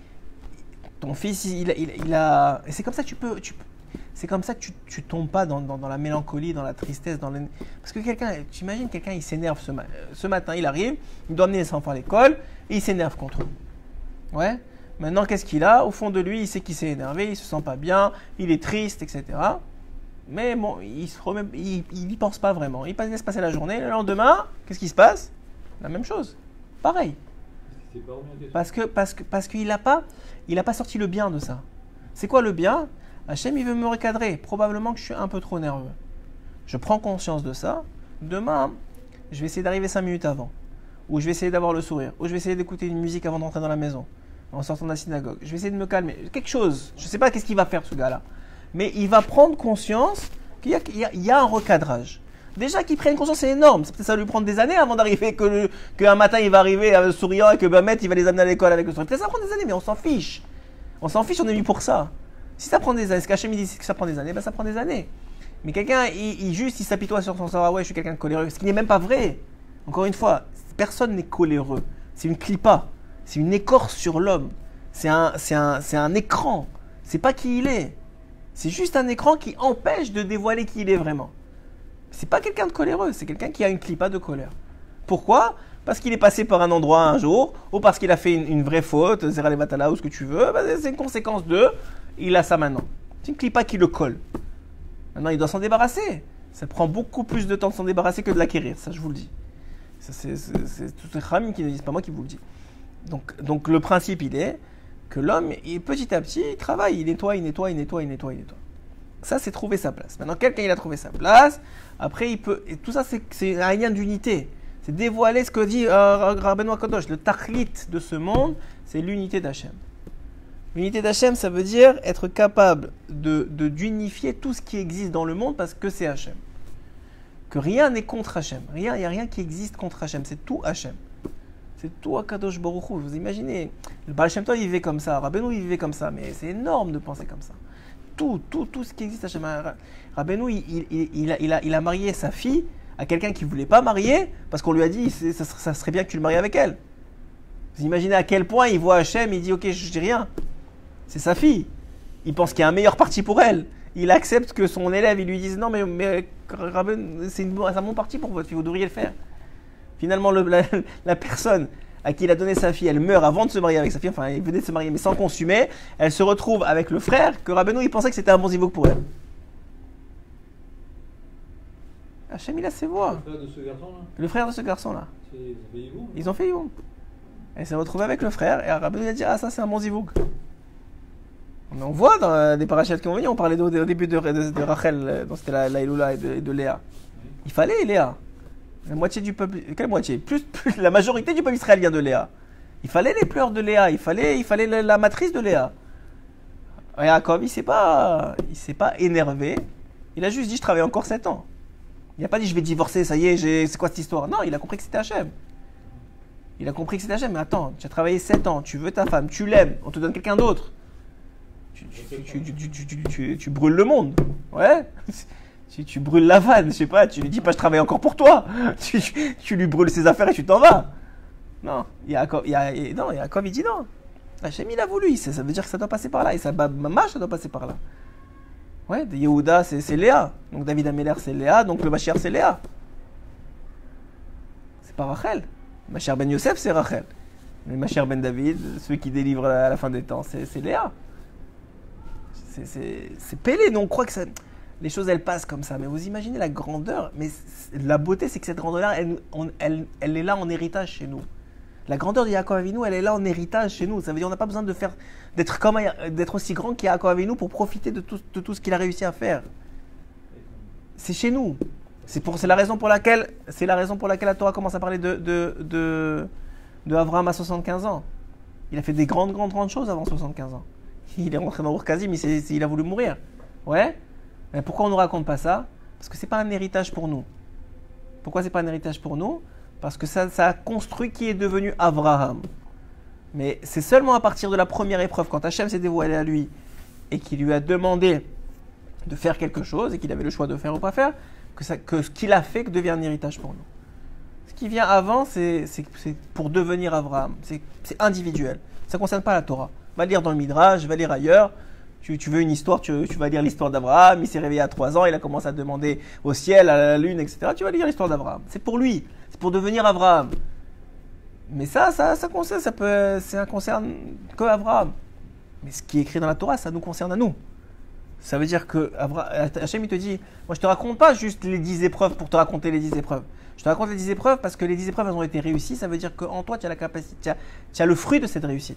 a... Et c'est comme ça que c'est comme ça que tu tombes pas dans la mélancolie, dans la tristesse, parce que tu imagines quelqu'un, il s'énerve ce matin, il arrive, il doit amener les enfants à l'école, et il s'énerve contre eux. Ouais. Maintenant, qu'est-ce qu'il a? Au fond de lui, il sait qu'il s'est énervé, il se sent pas bien, il est triste, etc. Mais bon, il n'y pense pas vraiment. Il laisse passer la journée, le lendemain, qu'est-ce qui se passe? La même chose. Pareil. Parce qu'il n'a pas sorti le bien de ça. C'est quoi le bien? Hachem, il veut me recadrer. Probablement que je suis un peu trop nerveux. Je prends conscience de ça. Demain, je vais essayer d'arriver 5 minutes avant. Ou je vais essayer d'avoir le sourire. Ou je vais essayer d'écouter une musique avant d'entrer dans la maison. En sortant de la synagogue. Je vais essayer de me calmer. Quelque chose. Je ne sais pas qu'est-ce qu'il va faire, ce gars-là. Mais il va prendre conscience qu'il y a un recadrage. Déjà qu'il prenne conscience, c'est énorme. Ça va lui prendre des années avant d'arriver, qu'un matin il va arriver souriant et que Bamet il va les amener à l'école avec le sourire. Peut-être ça prend des années, mais on s'en fiche. On s'en fiche, on est venu pour ça. Si ça prend des années, ce qu'Hachem dit que ça prend des années, ben ça prend des années. Mais quelqu'un, il s'apitoie sur son savoir, ouais, je suis quelqu'un de coléreux. Ce qui n'est même pas vrai. Encore une fois, personne n'est coléreux. C'est une clipa. C'est une écorce sur l'homme. C'est un écran. C'est pas qui il est. C'est juste un écran qui empêche de dévoiler qui il est vraiment. C'est pas quelqu'un de coléreux, c'est quelqu'un qui a une clipa de colère. Pourquoi? Parce qu'il est passé par un endroit un jour, ou parce qu'il a fait une vraie faute, Zera Levatala ou ce que tu veux, ben c'est une conséquence de, il a ça maintenant. C'est une clipa qui le colle. Maintenant, il doit s'en débarrasser. Ça prend beaucoup plus de temps de s'en débarrasser que de l'acquérir, ça je vous le dis. Ça, c'est tous les Khamim qui ne disent pas, moi qui vous le dis. Donc le principe, il est que l'homme, petit à petit, il travaille, il nettoie. Ça, c'est trouver sa place. Maintenant, quelqu'un, il a trouvé sa place. Après, il peut... Et tout ça, c'est un lien d'unité. C'est dévoiler ce que dit Rabbeinu HaKadosh. Le tachlit de ce monde, c'est l'unité d'Hachem. L'unité d'Hachem, ça veut dire être capable d'unifier tout ce qui existe dans le monde parce que c'est Hachem. Que rien n'est contre Hachem. Il n'y a rien qui existe contre Hachem. C'est tout Hachem. C'est tout HaKadosh Baruch Hu. Vous imaginez, le Baal Shem Tov, il vivait comme ça. Rabbeinu, il vivait comme ça. Mais c'est énorme de penser comme ça. Tout ce qui existe Hachem. Rabbeinu, il a marié sa fille à quelqu'un qui ne voulait pas marier parce qu'on lui a dit ça serait bien que tu le maries avec elle. Vous imaginez à quel point il voit Hachem, il dit ok, je dis rien. C'est sa fille. Il pense qu'il y a un meilleur parti pour elle. Il accepte que son élève, il lui dise non, mais Rabbeinu, c'est un bon parti pour votre fille, vous devriez le faire. Finalement, la personne à qui il a donné sa fille, elle meurt avant de se marier avec sa fille, enfin, il venait de se marier mais sans consommer, elle se retrouve avec le frère que Rabbeinu, il pensait que c'était un bon zivouk pour elle. Hachem, il a ses voix. Le frère de ce garçon-là. Ils ont fait Yivoum. Elle s'est retrouvée avec le frère et Rabbeinu a dit ah, ça c'est un bon zivouk. On voit dans des parachutes qui ont venu, on parlait au début de Rachel, dont c'était la Iloula et de Léa. Il fallait Léa. La moitié du peuple, quelle moitié? Plus la majorité du peuple israélien de Léa. Il fallait les pleurs de Léa, il fallait la matrice de Léa. Et Jacob, il s'est pas énervé. Il a juste dit je travaille encore 7 ans. Il n'a pas dit je vais divorcer, ça y est, c'est quoi cette histoire? Non, il a compris que c'était Hachem. Il a compris que c'était Hachem, mais attends, tu as travaillé 7 ans, tu veux ta femme, tu l'aimes, on te donne quelqu'un d'autre. Tu brûles le monde. Ouais. Tu brûles la vanne, je sais pas, tu lui dis pas je travaille encore pour toi. Tu lui brûles ses affaires et tu t'en vas. Non, Jacob il dit non. Hachem, il a voulu, ça veut dire que ça doit passer par là. Et ça, Mamash, ça doit passer par là. Ouais, de Yehuda, c'est Léa. Donc David Améler, c'est Léa. Donc le Mashiach, c'est Léa. C'est pas Rachel. Mashiach ben Yosef, c'est Rachel. Le Mashiach ben David, celui qui délivre à la fin des temps, c'est Léa. C'est Pélé. Donc on croit que ça, les choses, elles passent comme ça. Mais vous imaginez la grandeur. Mais la beauté, c'est que cette grandeur-là, elle est là en héritage chez nous. La grandeur de Yaakov Avinu, elle est là en héritage chez nous. Ça veut dire qu'on n'a pas besoin d'être aussi grand qu'Yaakov Avinu pour profiter de tout ce qu'il a réussi à faire. C'est chez nous. C'est la raison pour laquelle la Torah commence à parler de Abraham à 75 ans. Il a fait des grandes choses avant 75 ans. Il est rentré dans Ur-Kazim, il a voulu mourir. Ouais. Mais pourquoi on ne nous raconte pas ça? Parce que c'est pas un héritage pour nous. Pourquoi c'est pas un héritage pour nous? Parce que ça a construit qui est devenu Abraham. Mais c'est seulement à partir de la première épreuve, quand Hachem s'est dévoilé à lui et qu'il lui a demandé de faire quelque chose et qu'il avait le choix de faire ou pas faire, que ce qu'il a fait devient un héritage pour nous. Ce qui vient avant, c'est pour devenir Abraham. C'est individuel. Ça ne concerne pas la Torah. Va lire dans le Midrash, va lire ailleurs. Tu veux une histoire, tu vas lire l'histoire d'Abraham. Il s'est réveillé à 3 ans, il a commencé à demander au ciel, à la lune, etc. Tu vas lire l'histoire d'Abraham. C'est pour lui. C'est pour devenir Abraham. Mais ça concerne que Abraham. Mais ce qui est écrit dans la Torah, ça nous concerne à nous. Ça veut dire que Hachem, il te dit, moi je te raconte pas juste les 10 épreuves pour te raconter les 10 épreuves. Je te raconte les 10 épreuves parce que les 10 épreuves, elles ont été réussies. Ça veut dire qu'en toi, tu as la capacité, tu as le fruit de cette réussite.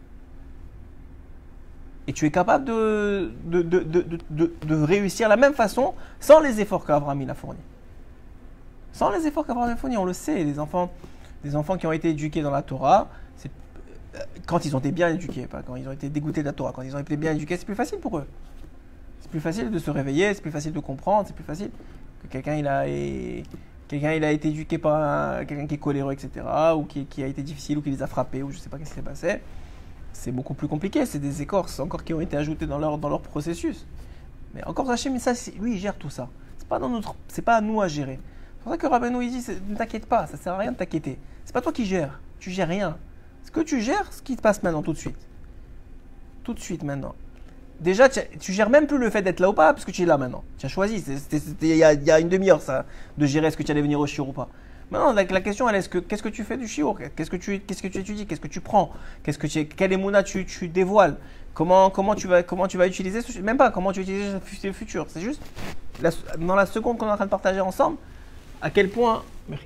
Et tu es capable de réussir de la même façon sans les efforts qu'Abraham il a fournis. Sans les efforts qu'Abraham a fournis, on le sait, les enfants qui ont été éduqués dans la Torah, quand ils ont été bien éduqués, pas quand ils ont été dégoûtés de la Torah, quand ils ont été bien éduqués, c'est plus facile pour eux. C'est plus facile de se réveiller, c'est plus facile de comprendre, c'est plus facile que quelqu'un il a été éduqué par quelqu'un qui est coléreux, etc., ou qui a été difficile, ou qui les a frappés, ou je ne sais pas ce qui s'est passé. C'est beaucoup plus compliqué, c'est des écorces encore qui ont été ajoutées dans leur processus. Mais encore Hachem, ça, lui, il gère tout ça. C'est pas à nous à gérer. C'est pour ça que Rabbeinu il dit, ne t'inquiète pas, ça sert à rien de t'inquiéter. C'est pas toi qui gères, tu gères rien. Ce que tu gères, ce qui te passe maintenant, tout de suite. Tout de suite maintenant. Déjà, tu gères même plus le fait d'être là ou pas, parce que tu es là maintenant. Tu as choisi, c'était il y a une demi-heure ça, de gérer est-ce que tu allais venir au shiur ou pas. Maintenant, la question, elle est qu'est-ce que tu fais du shiur? Qu'est-ce que tu étudies? Qu'est-ce que tu prends? Quelle émouna tu dévoiles? Comment tu vas utiliser même pas comment tu vas utiliser le futur. C'est juste dans la seconde qu'on est en train de partager ensemble, à quel point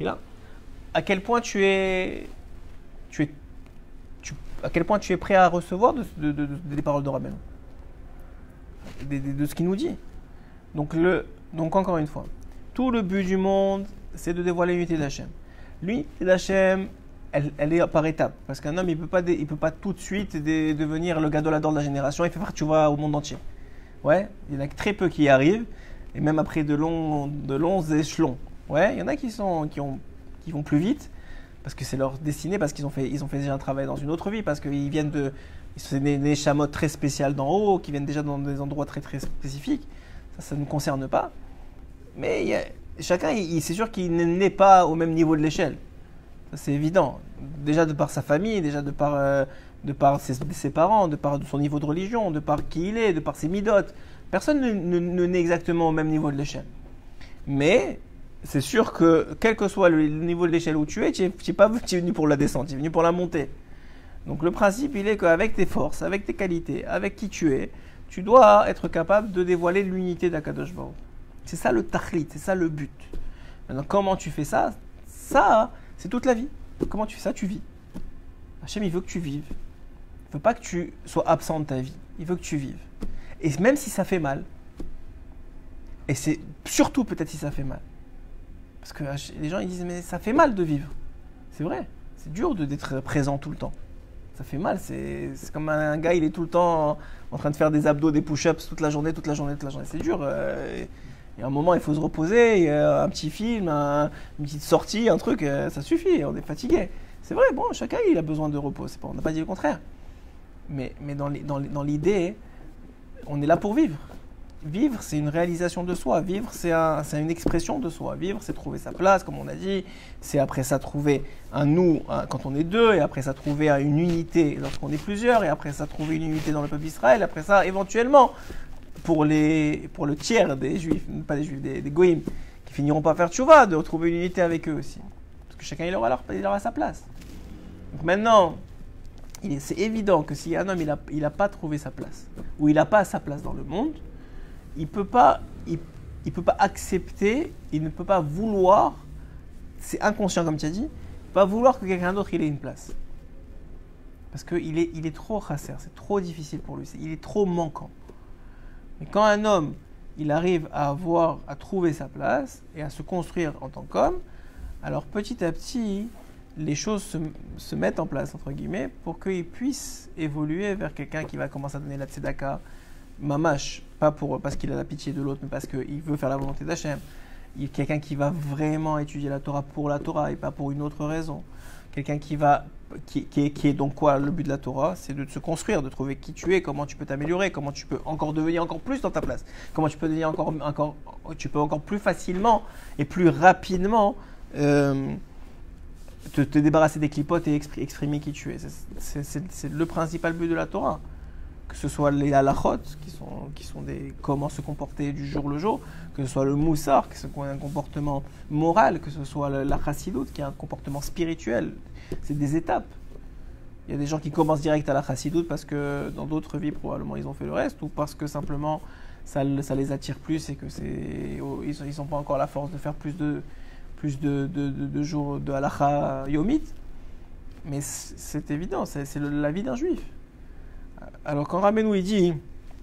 à quel point tu es prêt à recevoir des paroles de Rabbeinu, de ce qu'il nous dit. Donc encore une fois, tout le but du monde, c'est de dévoiler l'unité d'Hachem. L'unité d'Hachem, elle est par étapes. Parce qu'un homme, il peut pas tout de suite devenir le gadolador de la génération. Il fait faire, tu vois, au monde entier. Ouais, il y en a très peu qui y arrivent. Et même après de longs échelons. Ouais, il y en a qui vont plus vite. Parce que c'est leur destinée, parce qu'ils ont fait déjà un travail dans une autre vie. Parce qu'ils viennent c'est des chamottes très spéciales d'en haut, qui viennent déjà dans des endroits très très spécifiques. Ça ne nous concerne pas. Mais chacun, c'est sûr qu'il n'est pas au même niveau de l'échelle. Ça, c'est évident. Déjà de par sa famille, déjà de par ses parents, de par son niveau de religion, de par qui il est, de par ses midotes. Personne ne n'est exactement au même niveau de l'échelle. Mais c'est sûr que, quel que soit le niveau de l'échelle où tu es, tu n'es pas venu pour la descente, tu es venu pour la montée. Donc le principe, il est qu'avec tes forces, avec tes qualités, avec qui tu es, tu dois être capable de dévoiler l'unité d'Akadosh Baruch. C'est ça le tachlit, c'est ça le but. Maintenant, comment tu fais ça? Ça, c'est toute la vie. Comment tu fais ça? Tu vis. Hachem, il veut que tu vives. Il ne veut pas que tu sois absent de ta vie. Il veut que tu vives. Et même si ça fait mal, et c'est surtout peut-être si ça fait mal, parce que les gens ils disent mais ça fait mal de vivre. C'est vrai, c'est dur d'être présent tout le temps. Ça fait mal, c'est comme un gars, il est tout le temps en train de faire des abdos, des push-ups toute la journée. C'est dur. Il y a un moment, il faut se reposer, il y a un petit film, une petite sortie, un truc, ça suffit, on est fatigué. C'est vrai, bon, chacun il a besoin de repos, on n'a pas dit le contraire. Mais dans l'idée, on est là pour vivre. vivre, c'est une réalisation de soi. Vivre, c'est une expression de soi. Vivre, c'est trouver sa place, comme on a dit. C'est après ça trouver un nous quand on est deux, et après ça trouver une unité lorsqu'on est plusieurs, et après ça trouver une unité dans le peuple d'Israël. Après ça, éventuellement, pour le tiers des juifs, pas des juifs, des goïms, qui finiront par faire tchouva, de retrouver une unité avec eux aussi. Parce que chacun il aura sa place. Donc maintenant, c'est évident que si un homme il a pas trouvé sa place, ou il n'a pas sa place dans le monde, il peut pas accepter, il ne peut pas vouloir, c'est inconscient comme tu as dit, pas vouloir que quelqu'un d'autre il ait une place. Parce qu'il est trop chasser, c'est trop difficile pour lui, il est trop manquant. Mais quand un homme, il arrive à trouver sa place et à se construire en tant qu'homme, alors petit à petit, les choses se mettent en place, entre guillemets, pour qu'il puisse évoluer vers quelqu'un qui va commencer à donner la tzedaka, mamash, pas parce qu'il a la pitié de l'autre, mais parce qu'il veut faire la volonté d'Hachem. Il y a quelqu'un qui va vraiment étudier la Torah pour la Torah et pas pour une autre raison. Quelqu'un qui est donc quoi, le but de la Torah, c'est de se construire, de trouver qui tu es, comment tu peux t'améliorer, comment tu peux encore devenir encore plus dans ta place, comment tu peux devenir tu peux encore plus facilement et plus rapidement te débarrasser des clipotes et exprimer qui tu es. C'est le principal but de la Torah. Que ce soit les halachot, qui sont des comment se comporter du jour le jour, que ce soit le moussar, qui est un comportement moral, que ce soit la chassidout, qui est un comportement spirituel. C'est des étapes. Il y a des gens qui commencent direct à la chassidout parce que dans d'autres vies, probablement, ils ont fait le reste, ou parce que simplement, ça les attire plus et que ils n'ont pas encore la force de faire plus de jours de halacha yomit. Mais c'est évident, c'est la vie d'un juif. Alors quand Rabbeinu il dit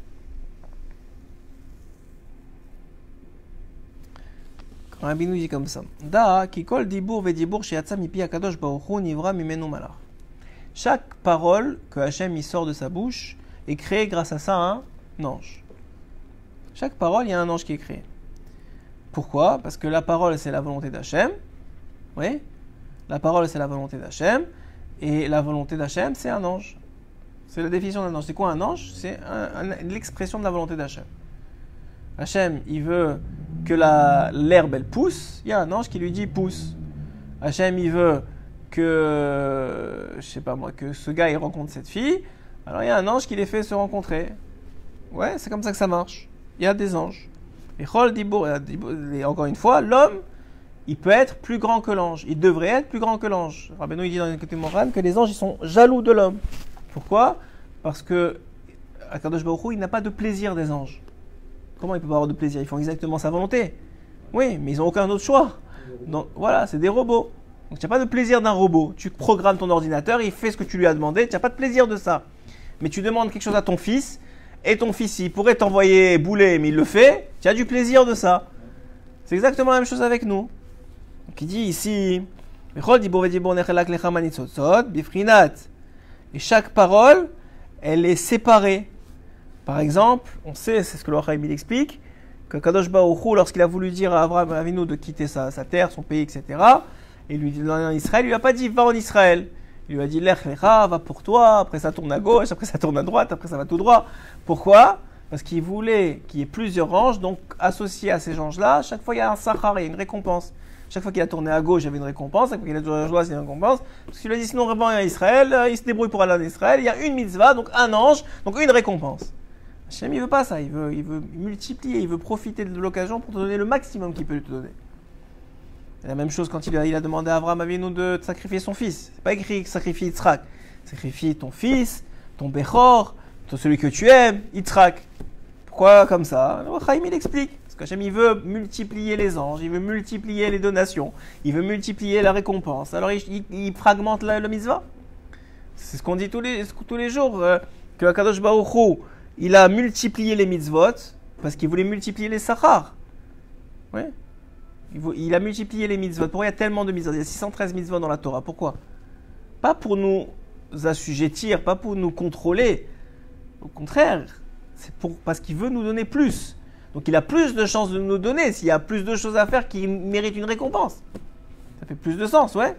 comme ça, Da ki kol dibur vedibur sheyatsa mipi hakadosh baruch hu nivra mimenu malach. Chaque parole que Hachem il sort de sa bouche est créée grâce à ça un ange. Chaque parole, il y a un ange qui est créé. Pourquoi? Parce que la parole c'est la volonté d'Hachem. Oui, la parole c'est la volonté d'Hachem et la volonté d'Hachem c'est un ange. C'est la définition d'un ange. C'est quoi un ange? C'est l'expression de la volonté d'Hachem. Hachem, il veut que l'herbe, elle pousse. Il y a un ange qui lui dit pousse. Hachem, il veut que, je sais pas moi, que ce gars, il rencontre cette fille. Alors, il y a un ange qui les fait se rencontrer. Ouais, c'est comme ça que ça marche. Il y a des anges. Et encore une fois, l'homme, il peut être plus grand que l'ange. Il devrait être plus grand que l'ange. Rabbeinu, il dit dans le côté moral que les anges, ils sont jaloux de l'homme. Pourquoi? Parce que Akadosh Baruch Hu, il n'a pas de plaisir des anges. Comment il peut pas avoir de plaisir? Ils font exactement sa volonté. Oui, mais ils n'ont aucun autre choix. Donc voilà, c'est des robots. Donc tu n'as pas de plaisir d'un robot. Tu programmes ton ordinateur, il fait ce que tu lui as demandé, tu n'as pas de plaisir de ça. Mais tu demandes quelque chose à ton fils, et ton fils, il pourrait t'envoyer bouler, mais il le fait, tu as du plaisir de ça. C'est exactement la même chose avec nous. Donc il dit ici, et chaque parole, elle est séparée. Par exemple, on sait, c'est ce que le Chaim il explique, que Kadosh Baruch Hu, lorsqu'il a voulu dire à Abraham Avinu de quitter sa terre, son pays, etc., et lui dit en Israël, il lui a pas dit va en Israël. Il lui a dit Lech Lecha, va pour toi, après ça tourne à gauche, après ça tourne à droite, après ça va tout droit. Pourquoi? Parce qu'il voulait qu'il y ait plusieurs anges, donc associés à ces anges-là, chaque fois il y a un sachar, il y a une récompense. Chaque fois qu'il a tourné à gauche, il y avait une récompense. Chaque fois qu'il a tourné à droite, il y a une récompense. Parce qu'il a dit sinon, va en Israël, il se débrouille pour aller en Israël. Il y a une mitzvah, donc un ange, donc une récompense. Hachem, il veut pas ça. Il veut multiplier, il veut profiter de l'occasion pour te donner le maximum qu'il peut te donner. Et la même chose quand il a demandé à Abraham Avinu de sacrifier son fils. C'est pas écrit sacrifie Yitzhak. Sacrifie ton fils, ton Bechor, celui que tu aimes, Yitzhak. Pourquoi comme ça? Alors, Chaim, il explique. Parce qu'Hachem, il veut multiplier les anges, il veut multiplier les donations, il veut multiplier la récompense. Alors, il fragmente le mitzvah. C'est ce qu'on dit tous les jours, que Akadosh Baruch Hu, il a multiplié les mitzvot parce qu'il voulait multiplier les sachars. Ouais. Il a multiplié les mitzvot. Pourquoi il y a tellement de mitzvot? Il y a 613 mitzvot dans la Torah. Pourquoi? Pas pour nous assujettir, pas pour nous contrôler. Au contraire, c'est parce qu'il veut nous donner plus. Donc il a plus de chances de nous donner s'il y a plus de choses à faire qui méritent une récompense. Ça fait plus de sens, ouais.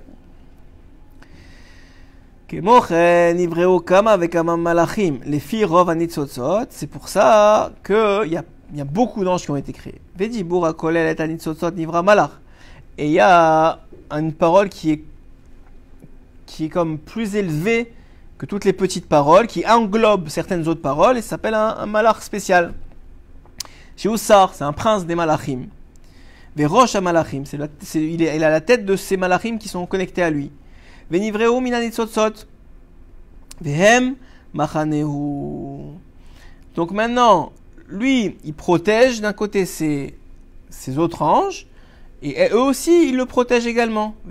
C'est pour ça qu'il y a il y a beaucoup d'anges qui ont été créés. Vedibur hakolel et anitzotzot nivra malach. Et il y a une parole qui est comme plus élevée que toutes les petites paroles, qui englobe certaines autres paroles et s'appelle un malach spécial. Chez Oussar, c'est un prince des malachim. Verosh malachim, il a la tête de ces malachim qui sont connectés à lui. Venivreu minanitzotzot. Vehem machanehu. Donc maintenant, lui, il protège d'un côté ses autres anges, et eux aussi, ils le protègent également. Et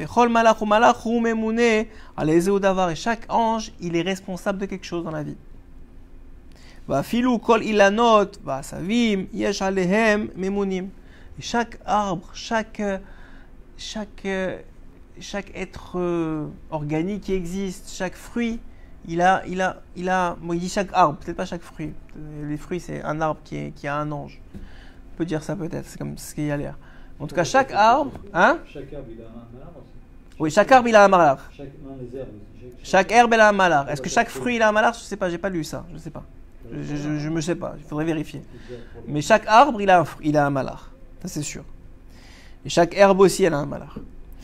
chaque ange, il est responsable de quelque chose dans la vie. Et chaque arbre, chaque être organique qui existe, chaque fruit, il dit chaque arbre, peut-être pas chaque fruit. Les fruits, c'est un arbre qui a un ange. On peut dire ça peut-être, c'est comme ce qu'il y a l'air. En tout cas, chaque arbre, hein? Chaque arbre, il a un malheur aussi. Oui, chaque arbre, il a un malheur. Les herbes aussi. Chaque herbe, elle a un malheur. Est-ce que chaque fruit, il a un malheur? Je sais pas, j'ai pas lu ça, je sais pas. Je me sais pas, il faudrait vérifier. Mais chaque arbre, il a un malheur. Ça, c'est sûr. Et chaque herbe aussi, elle a un malheur.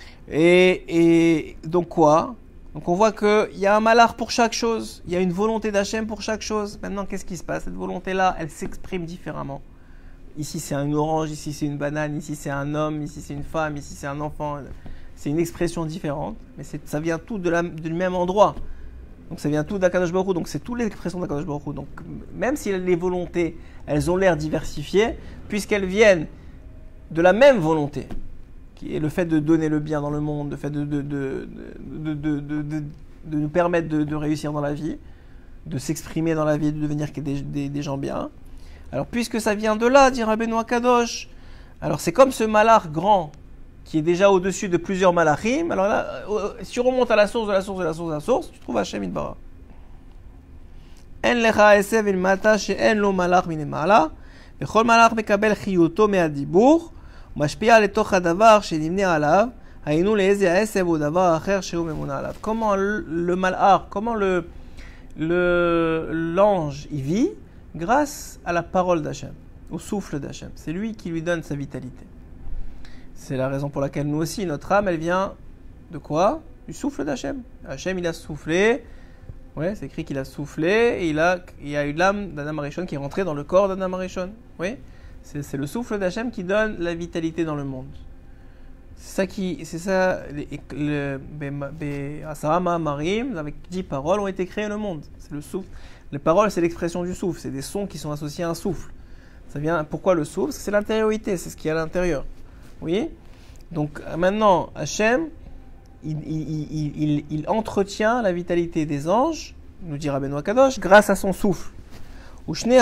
Et donc quoi? Donc on voit qu'il y a un malheur pour chaque chose. Il y a une volonté d'Hachem pour chaque chose. Maintenant, qu'est-ce qui se passe? Cette volonté-là, elle s'exprime différemment. Ici, c'est une orange, ici, c'est une banane, ici, c'est un homme, ici, c'est une femme, ici, c'est un enfant. C'est une expression différente, mais ça vient tout du même endroit. Donc ça vient tout d'Akadosh Baruch Hu, donc c'est toutes les expressions d'Akadosh Baruch Hu. Donc même si les volontés, elles ont l'air diversifiées, puisqu'elles viennent de la même volonté, qui est le fait de donner le bien dans le monde, le fait de nous permettre de réussir dans la vie, de s'exprimer dans la vie, de devenir des gens bien. Alors puisque ça vient de là, dit Rabbeinu Akadosh, alors c'est comme ce malach grand qui est déjà au-dessus de plusieurs malachim. Alors là, si tu remontes à la source de la source de la source de la source, tu trouves Hachem Yitbarach. En lecha esev il mata she'en lo malach minemala, vechol malach mekabel chiyuto me'adibur, u'mashpi'a letoch hadavar shenimne alav, hayinu le'eze ha'esev ou davar acher she'hu memuna alav. Comment le malach, comment l'ange y vit? Grâce à la parole d'Hachem, au souffle d'Hachem. C'est lui qui lui donne sa vitalité. C'est la raison pour laquelle nous aussi, notre âme, elle vient de quoi? Du souffle d'Hachem. Hachem, il a soufflé. Ouais, c'est écrit qu'il a soufflé et il y a eu l'âme d'Adam Arishon qui est rentrée dans le corps d'Adam Arishon. Oui, c'est le souffle d'Hachem qui donne la vitalité dans le monde. C'est ça, Asarama Marim, avec 10 paroles ont été créées le monde. C'est le souffle. Les paroles, c'est l'expression du souffle. C'est des sons qui sont associés à un souffle. Ça vient. Pourquoi le souffle? Parce que c'est l'intériorité, c'est ce qui est à l'intérieur. Oui. Donc maintenant, Hachem, il entretient la vitalité des anges, nous dit Rabbeinu Akadosh, grâce à son souffle. Et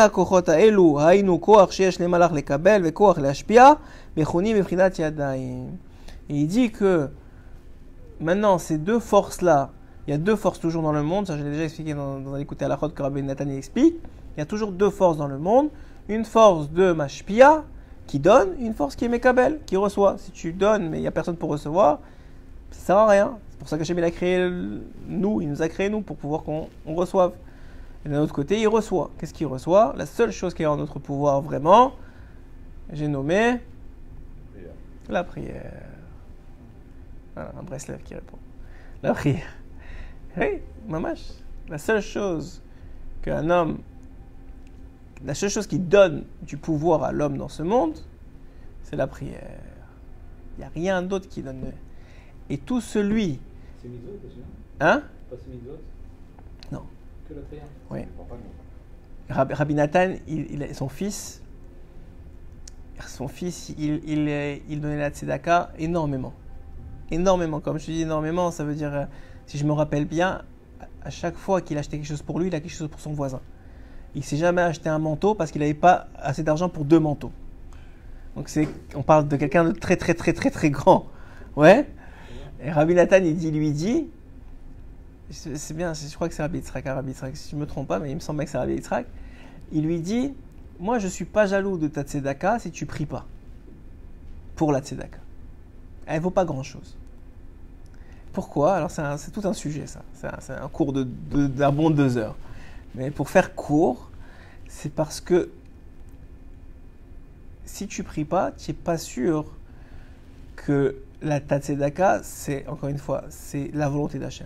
il dit que maintenant, ces deux forces-là, il y a deux forces toujours dans le monde, ça je l'ai déjà expliqué dans l'écoute à la Chod que Rabbi Nathan explique, il y a toujours deux forces dans le monde, une force de Mashpia, qui donne, une force qui est Mekabel, qui reçoit. Si tu donnes, mais il n'y a personne pour recevoir, ça ne sert à rien. C'est pour ça qu'Hachem il a créé nous, il nous a créé nous pour pouvoir qu'on reçoive. Et d'un autre côté, il reçoit. Qu'est-ce qu'il reçoit? La seule chose qui est en notre pouvoir vraiment, j'ai nommé la prière. Voilà, un Breslev qui répond. La prière. Oui, mamash. La seule chose qu'un homme, la seule chose qui donne du pouvoir à l'homme dans ce monde, c'est la prière. Il n'y a rien d'autre qui donne. Et tout celui... C'est mitzvot aussi, hein? Pas c'est mitzvot? Non. Que la prière? Oui. Rabbi Nathan, son fils, il donnait la tzedaka énormément. Énormément. Comme je dis énormément, ça veut dire, si je me rappelle bien, à chaque fois qu'il achetait quelque chose pour lui, il a quelque chose pour son voisin. Il ne s'est jamais acheté un manteau parce qu'il n'avait pas assez d'argent pour 2 manteaux. Donc on parle de quelqu'un de très très très très très grand. Ouais. Et Rabbi Nathan, lui dit, c'est bien, je crois que c'est Rabbi Yitzhak, si je ne me trompe pas, mais il me semble que c'est Rabbi Yitzhak. Il lui dit, moi je ne suis pas jaloux de ta tzedaka si tu ne pries pas pour la tzedaka. Elle ne vaut pas grand chose. Pourquoi? Alors c'est tout un sujet ça. C'est un cours d'un bon 2 heures. Mais pour faire court, c'est parce que si tu pries pas, tu n'es pas sûr que ta tzedaka, c'est, encore une fois, c'est la volonté d'Hachem.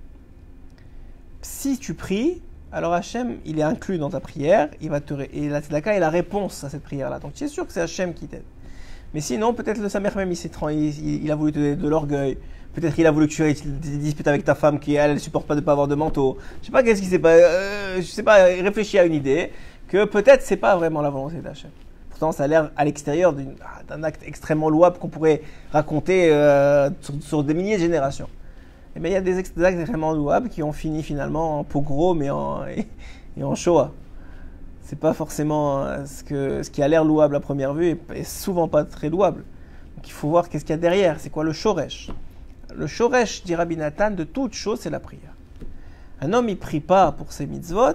Si tu pries, alors Hachem, il est inclus dans ta prière, et la tzedaka est la réponse à cette prière-là. Donc tu es sûr que c'est Hachem qui t'aide. Mais sinon, peut-être le Samer même, il a voulu te donner de l'orgueil. Peut-être qu'il a voulu que tu aies des disputes avec ta femme qui, elle, ne supporte pas de ne pas avoir de manteau. Je sais pas qu'est-ce qui s'est pas... je sais pas, réfléchis à une idée que peut-être c'est pas vraiment la volonté d'Hachem. Pourtant, ça a l'air à l'extérieur d'un acte extrêmement louable qu'on pourrait raconter sur des milliers de générations. Et bien, il y a des actes extrêmement louables qui ont fini finalement en pogrom et en Shoah. C'est pas forcément ce qui a l'air louable à première vue et souvent pas très louable. Donc il faut voir qu'est-ce qu'il y a derrière, c'est quoi le shoresh. Le shoresh, dit Rabbi Nathan, de toute chose, c'est la prière. Un homme, il prie pas pour ses mitzvot,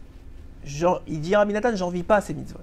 il dit Rabbi Nathan, j'en vis pas ses mitzvot.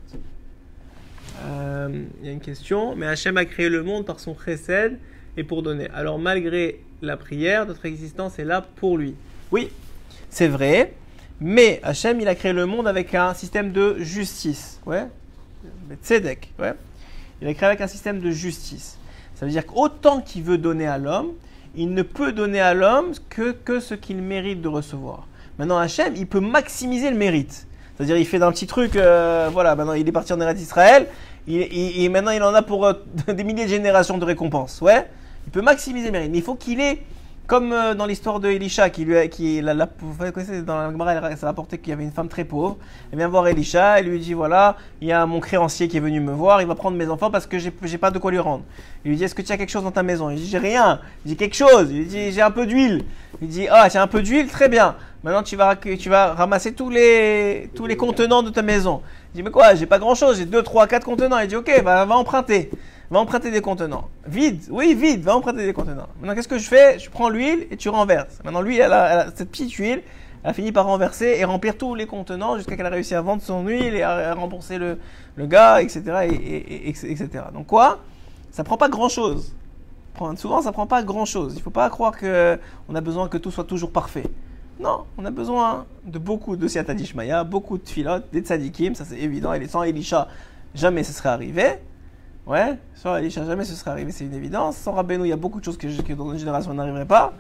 Il y a une question, mais Hachem a créé le monde par son chesed et pour donner. Alors malgré la prière, notre existence est là pour lui. Oui, c'est vrai. Mais Hachem, il a créé le monde avec un système de justice. Ouais. Tzedek. Ouais. Il a créé avec un système de justice. Ça veut dire qu'autant qu'il veut donner à l'homme, il ne peut donner à l'homme que ce qu'il mérite de recevoir. Maintenant, Hachem, il peut maximiser le mérite. C'est-à-dire, il fait d'un petit truc, voilà, maintenant il est parti en Eretz Israël, et maintenant il en a pour des milliers de générations de récompenses. Ouais. Il peut maximiser le mérite. Mais il faut qu'il ait... Comme dans l'histoire de Elisha, vous connaissez, dans la Gemara, ça rapportait qu'il y avait une femme très pauvre. Elle vient voir Elisha, elle lui dit voilà, il y a mon créancier qui est venu me voir, il va prendre mes enfants parce que j'ai pas de quoi lui rendre. Il lui dit est-ce que tu as quelque chose dans ta maison? Il dit j'ai rien. Il dit quelque chose. Il dit j'ai un peu d'huile. Il dit ah tu as un peu d'huile, très bien. Maintenant tu vas ramasser tous les contenants de ta maison. Il dit mais quoi, j'ai pas grand chose, j'ai 2, 3, 4 contenants. Il dit ok, va emprunter. Va emprunter des contenants. Vide, oui, vide, va emprunter des contenants. Maintenant, qu'est-ce que je fais? Je prends l'huile et tu renverses. Maintenant, lui, cette petite huile, elle a fini par renverser et remplir tous les contenants jusqu'à qu'elle a réussi à vendre son huile et à rembourser le gars, etc., etc. Donc quoi? Ça prend pas grand-chose. Souvent, ça prend pas grand-chose. Il ne faut pas croire qu'on a besoin que tout soit toujours parfait. Non, on a besoin de beaucoup de Siyata Dishmaya, beaucoup de Tfilot, des Tzadikim, ça c'est évident. Et sans Elisha, jamais ce serait arrivé. Ouais, sans Elisha, jamais ce serait arrivé, c'est une évidence. Sans Rabbeinu, il y a beaucoup de choses que dans notre génération n'arriverait pas.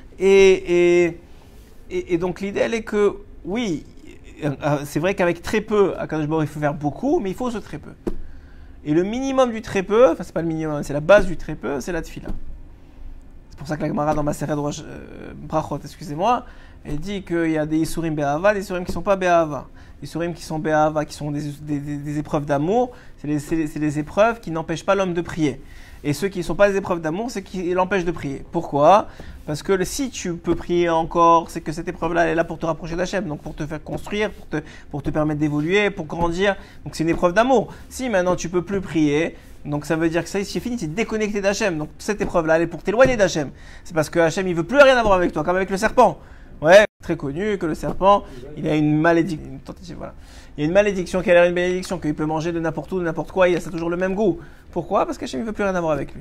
Et donc l'idée, elle est que, oui, c'est vrai qu'avec très peu, à Kadosh Baruch il faut faire beaucoup, mais il faut ce très peu. Et le minimum du très peu, enfin c'est pas le minimum, c'est la base du très peu, c'est la tefila. C'est pour ça que la Gemara dans Maseret Brachot, excusez-moi, elle dit qu'il y a des Isurim Be'ahava, des Isurim qui ne sont pas Be'ahava. Les Isurim qui sont Be'ahava, qui sont des épreuves d'amour, c'est les épreuves qui n'empêchent pas l'homme de prier. Et ceux qui ne sont pas des épreuves d'amour, c'est qui l'empêchent de prier. Pourquoi? Parce que si tu peux prier encore, c'est que cette épreuve-là, elle est là pour te rapprocher d'Hachem, donc pour te faire construire, pour te permettre d'évoluer, pour grandir. Donc c'est une épreuve d'amour. Si maintenant tu peux plus prier, donc ça veut dire que ça, c'est fini, tu es déconnecté d'Hachem. Donc cette épreuve-là, elle est pour t'éloigner d'Hachem. C'est parce que Hachem, il veut plus rien avoir avec toi, comme avec le serpent. Ouais, très connu que le serpent, il a une malédiction. Voilà. Il y a une malédiction qui a l'air une bénédiction, qu'il peut manger de n'importe où, de n'importe quoi, et ça a toujours le même goût. Pourquoi? Parce qu'Hachem ne veut plus rien avoir avec lui.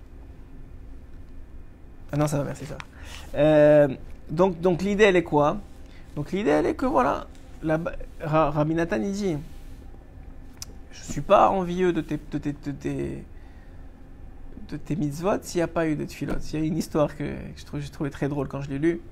Ah non, ça va, merci, ça va. Donc l'idée, elle est quoi? Donc l'idée, elle est que voilà, Rabbi Nathan, il dit, je ne suis pas envieux de tes mitzvot s'il n'y a pas eu de tfilot. Il y a une histoire que j'ai trouvé très drôle quand je l'ai lue.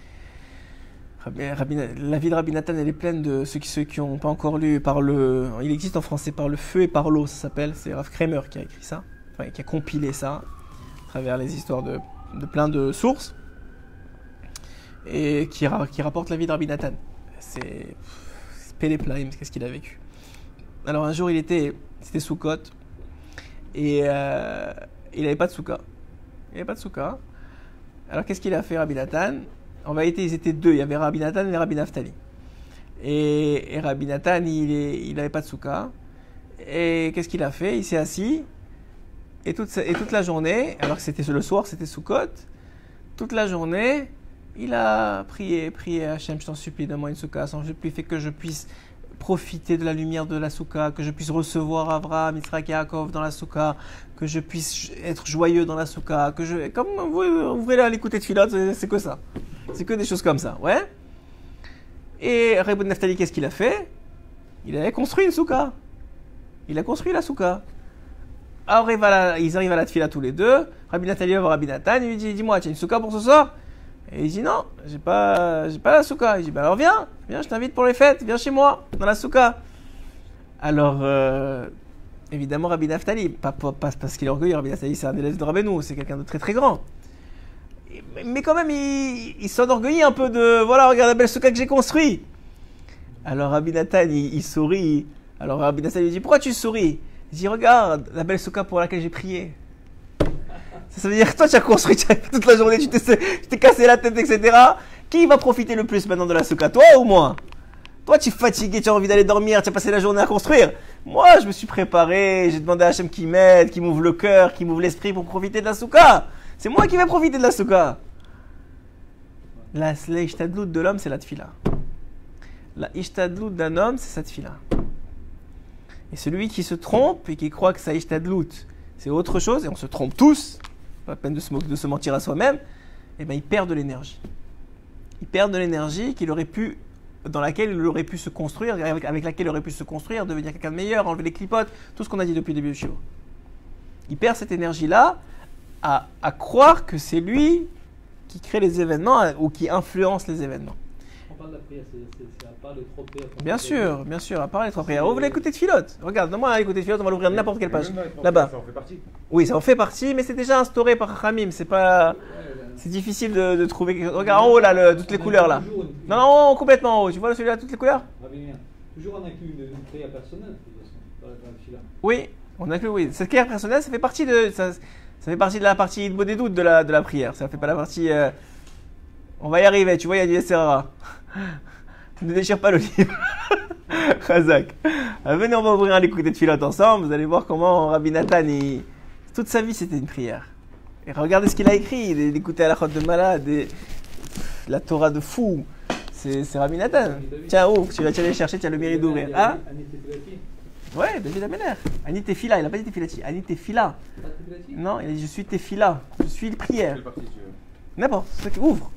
La vie de Rabbi Nathan, elle est pleine de ceux qui n'ont pas encore lu il existe en français par le feu et par l'eau, ça s'appelle. C'est Rav Kramer qui a écrit ça, enfin, qui a compilé ça à travers les histoires de plein de sources et qui rapporte la vie de Rabbi Nathan. C'est Péléplaïm, qu'est-ce qu'il a vécu. Alors un jour, c'était Sukkot et il n'avait pas de soukha. Alors qu'est-ce qu'il a fait, Rabbi Nathan? En vérité, ils étaient deux. Il y avait Rabbi Nathan et Rabbi Naftali. Et Rabbi Nathan, il n'avait pas de soukha. Et qu'est-ce qu'il a fait? Il s'est assis. Et toute la journée, alors que c'était le soir, c'était Sukkot, toute la journée, il a prié Hachem, je t'en supplie, donne-moi une soukha. Sans supplie, fait que je puisse profiter de la lumière de la soukha, que je puisse recevoir Abraham, Yitzhak et Yaakov dans la soukha, que je puisse être joyeux dans la soukha, comme vous ouvrez là l'écouter de Tfilot, c'est que ça. C'est que des choses comme ça, ouais. Et Rabbi Naftali, qu'est-ce qu'il a fait? Il a construit une soukha. Il a construit la soukha. ils arrivent à la tefila tous les deux. Rabbi Nathan va voir Rabbi Nathan, il lui dit, dis-moi, tu as une souka pour ce soir? Et il dit, non, j'ai pas la souka. Il dit, bah alors viens, je t'invite pour les fêtes, viens chez moi, dans la souka. Alors, évidemment, Rabbi Naftali, pas parce qu'il est orgueilleux, Rabbi Naftali c'est un élève de Rabbeinu, c'est quelqu'un de très très grand. Mais quand même, il s'enorgueillit un peu de, voilà, regarde la belle souka que j'ai construite. Alors Rabbi Nathan, il sourit. Alors Rabbi Nathan lui dit, pourquoi tu souris? Il dit, regarde la belle souka pour laquelle j'ai prié. Ça veut dire que toi, tu as construit toute la journée, tu t'es cassé la tête, etc. Qui va profiter le plus maintenant de la souka, toi ou moi? Toi, tu es fatigué, tu as envie d'aller dormir, tu as passé la journée à construire. Moi, je me suis préparé, j'ai demandé à Hachem qui m'aide, qui m'ouvre le cœur, qui m'ouvre l'esprit pour profiter de la souka. C'est moi qui vais profiter de la souka. La ishtadlout de l'homme, c'est la tefila. La ishtadlout d'un homme, c'est sa tefila. Et celui qui se trompe et qui croit que sa ishtadlout, c'est autre chose, et on se trompe tous, pas la peine de se mentir à soi-même, eh ben il perd de l'énergie. Il perd de l'énergie dans laquelle il aurait pu se construire, avec laquelle il aurait pu se construire, devenir quelqu'un de meilleur, enlever les clipotes, tout ce qu'on a dit depuis le début du show. Il perd cette énergie-là à croire que c'est lui qui crée les événements ou qui influence les événements. On parle de la prière, c'est à part les trois prières. Bien sûr, à part les trois prières. Vous voulez écouter de Philote? Regarde, donne-moi écouter de Philote, on va l'ouvrir n'importe quelle page. Là-bas. Ça en fait partie. Oui, ça en fait partie, mais c'est déjà instauré par Khamim. C'est pas. C'est difficile de trouver quelque chose. Regarde en haut, là, toutes les couleurs, là. Non, non, complètement en haut. Tu vois celui-là, toutes les couleurs? Toujours on inclut une prière personnelle, dans la fila. Oui, on inclut, oui. Cette prière personnelle, ça fait partie de. Ça fait partie de la partie de des doutes de la prière. Ça fait pas la partie. On va y arriver, tu vois, il y a du SRA. Ne déchire pas le livre. Khazak. Venez, on va ouvrir un écouter de Philote ensemble. Vous allez voir comment Rabbi Nathan, toute sa vie, c'était une prière. Et regardez ce qu'il a écrit. Il écoutait à la chôte de malade, la Torah de fou. C'est Rabbi Nathan. Tiens, ouvre, tu vas aller chercher, tu as le mérite d'ouvrir. Hein? Ouais, David Améler. Ani Tefila, il n'a pas dit Tefilati. Ani Tefila. Non, il a dit je suis Tefila. Je suis prière. N'importe, c'est ce qui ouvre.